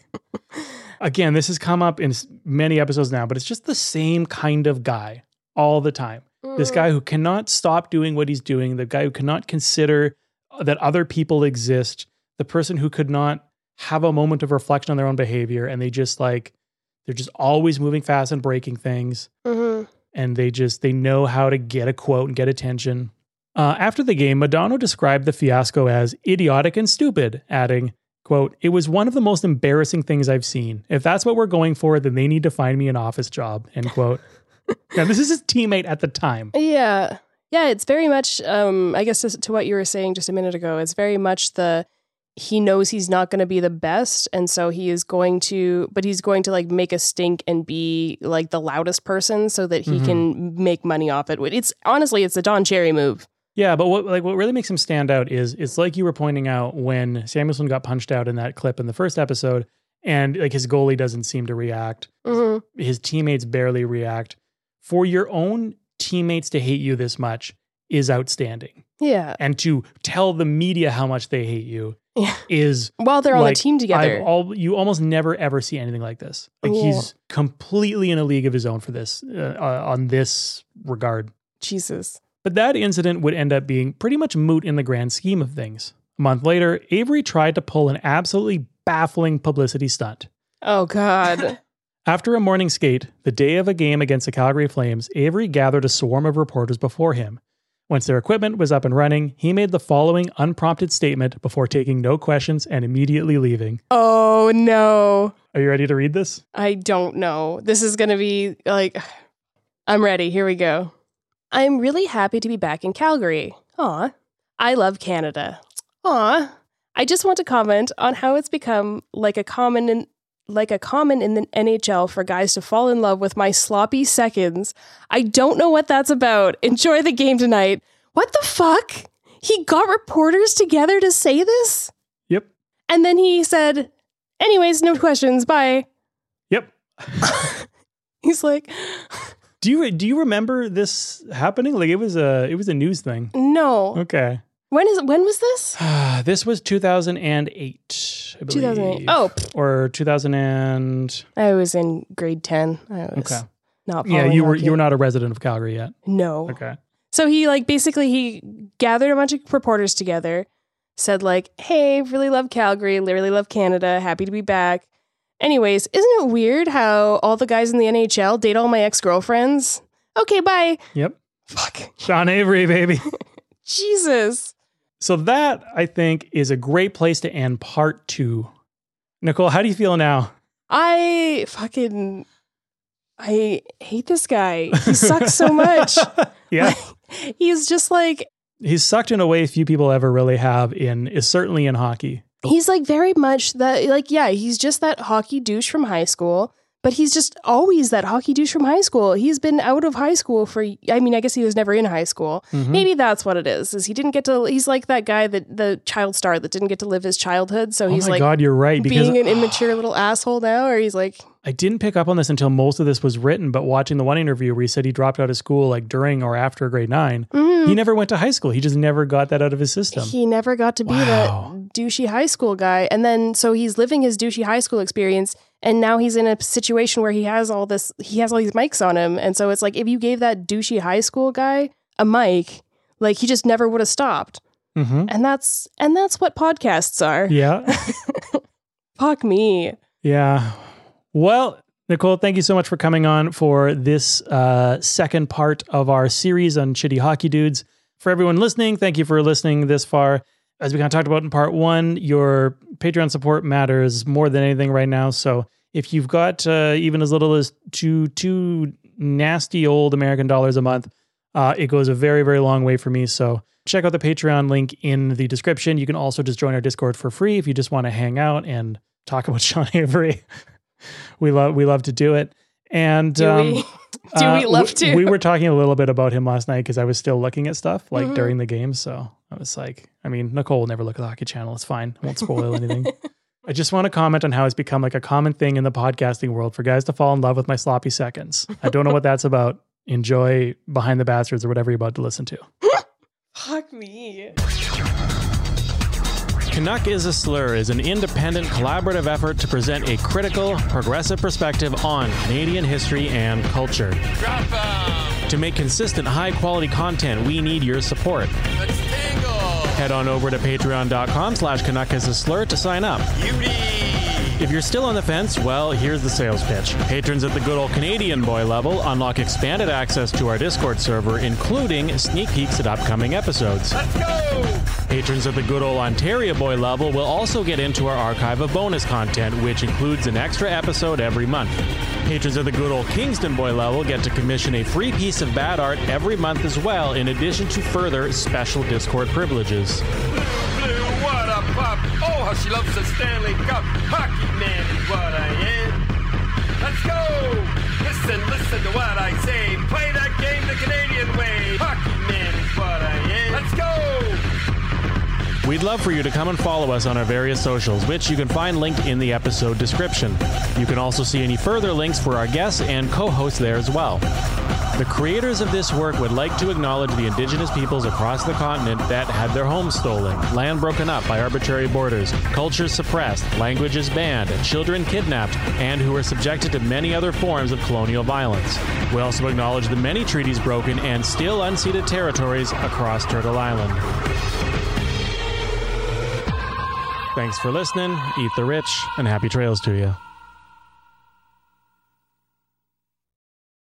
Again, this has come up in s- many episodes now, but it's just the same kind of guy all the time. This guy who cannot stop doing what he's doing, the guy who cannot consider that other people exist, the person who could not have a moment of reflection on their own behavior, and they just like, they're just always moving fast and breaking things. Mhm. And they just, they know how to get a quote and get attention. Uh, after the game, Modano described the fiasco as idiotic and stupid, adding, quote, "It was one of the most embarrassing things I've seen. If that's what we're going for, then they need to find me an office job," end quote. Now, this is his teammate at the time. Yeah. Yeah, it's very much, um, I guess to, to what you were saying just a minute ago, it's very much the, he knows he's not going to be the best. And so he is going to, but he's going to like make a stink and be like the loudest person so that he Mhm. can make money off it. It's honestly, it's a Don Cherry move. Yeah, but what like what really makes him stand out is it's like you were pointing out when Samuelson got punched out in that clip in the first episode, and like his goalie doesn't seem to react. Mm-hmm. His teammates barely react. For your own teammates to hate you this much is outstanding. Yeah. And to tell the media how much they hate you Yeah. is While they're on like, the team together. I've all, you almost never ever see anything like this. Like Yeah. he's completely in a league of his own for this, uh, uh, on this regard. Jesus. But that incident would end up being pretty much moot in the grand scheme of things. A month later, Avery tried to pull an absolutely baffling publicity stunt. Oh, God. After a morning skate, the day of a game against the Calgary Flames, Avery gathered a swarm of reporters before him. Once their equipment was up and running, he made the following unprompted statement before taking no questions and immediately leaving. Oh, no. Are you ready to read this? I don't know. This is going to be like, I'm ready. Here we go. I'm really happy to be back in Calgary. Aw. I love Canada. Aw. I just want to comment on how it's become like a common in, like a common in the N H L for guys to fall in love with my sloppy seconds. I don't know what that's about. Enjoy the game tonight. What the fuck? He got reporters together to say this? Yep. And then he said, anyways, no questions. Bye. Yep. He's like, Do you do you remember this happening? Like it was a it was a news thing. no. Okay. When is when was this? This was two thousand eight, I believe. two thousand eight. Oh, Or two thousand and I was in grade ten. I was Okay. not Yeah, following you were hockey. you were not a resident of Calgary yet. No. Okay. So he like basically he gathered a bunch of reporters together, said like, "Hey, really love Calgary, really love Canada, happy to be back." Anyways, isn't it weird how all the guys in the N H L date all my ex-girlfriends? Okay, bye. Yep. Fuck. Sean Avery, baby. Jesus. So that, I think, is a great place to end part two. Nicole, how do you feel now? I fucking I hate this guy. He sucks so much. Yeah. He's just like He's sucked in a way few people ever really have in, is certainly in hockey. he's like very much that, like, yeah, he's just that hockey douche from high school, but he's just always that hockey douche from high school. He's been out of high school for, I mean, I guess he was never in high school. Mhm. Maybe that's what it is, is he didn't get to, he's like that guy that, the child star that didn't get to live his childhood. So Oh he's my like God, you're right. Because being an immature little asshole now, or he's like, I didn't pick up on this until most of this was written, but watching the one interview where he said he dropped out of school like during or after grade nine, mm, he never went to high school. He just never got that out of his system. he never got to be Wow. that douchey high school guy. And then, so he's living his douchey high school experience. And now he's in a situation where he has all this, he has all these mics on him. And so it's like, if you gave that douchey high school guy a mic, like he just never would have stopped. Mm-hmm. And that's and that's what podcasts are. Yeah. Fuck me. Yeah. Well, Nicole, thank you so much for coming on for this uh, second part of our series on Shitty Hockey Dudes. For everyone listening, thank you for listening this far. As we kind of talked about in part one, your Patreon support matters more than anything right now. So if you've got uh, even as little as two, two nasty old American dollars a month, uh, it goes a very, very long way for me. So check out the Patreon link in the description. You can also just join our Discord for free if you just want to hang out and talk about Sean Avery. we love we love to do it. And do um, we, do uh, we love to? We, we were talking a little bit about him last night because I was still looking at stuff like mm-hmm. during the game. So I was like, I mean, Nicole will never look at the Hockey Channel. It's fine. I won't spoil anything. I just want to comment on how it's become like a common thing in the podcasting world for guys to fall in love with my sloppy seconds. I don't know what that's about. Enjoy Behind the Bastards or whatever you're about to listen to. Fuck me. Canuck is a Slur is an independent, collaborative effort to present a critical, progressive perspective on Canadian history and culture. Drop 'em. To make consistent, high-quality content, we need your support. Let's tangle. Head on over to patreon.com slash Canuck is a Slur to sign up. Beauty. If you're still on the fence, well, here's the sales pitch. Patrons at the good old Canadian boy level unlock expanded access to our Discord server, including sneak peeks at upcoming episodes. Let's go. Patrons at the good old Ontario boy level will also get into our archive of bonus content, which includes an extra episode every month. Patrons at the good old Kingston boy level get to commission a free piece of bad art every month as well, in addition to further special Discord privileges. Blue, what a pop. Oh, how she loves the Stanley Cup. Hockey man is what I am. Let's go. Listen, listen to what I say. Play that game the Canadian way. Hockey man is what I am. Let's go. We'd love for you to come and follow us on our various socials, which you can find linked in the episode description. You can also see any further links for our guests and co-hosts there as well. The creators of this work would like to acknowledge the Indigenous peoples across the continent that had their homes stolen, land broken up by arbitrary borders, cultures suppressed, languages banned, children kidnapped, and who were subjected to many other forms of colonial violence. We also acknowledge the many treaties broken and still unceded territories across Turtle Island. Thanks for listening, eat the rich, and happy trails to you.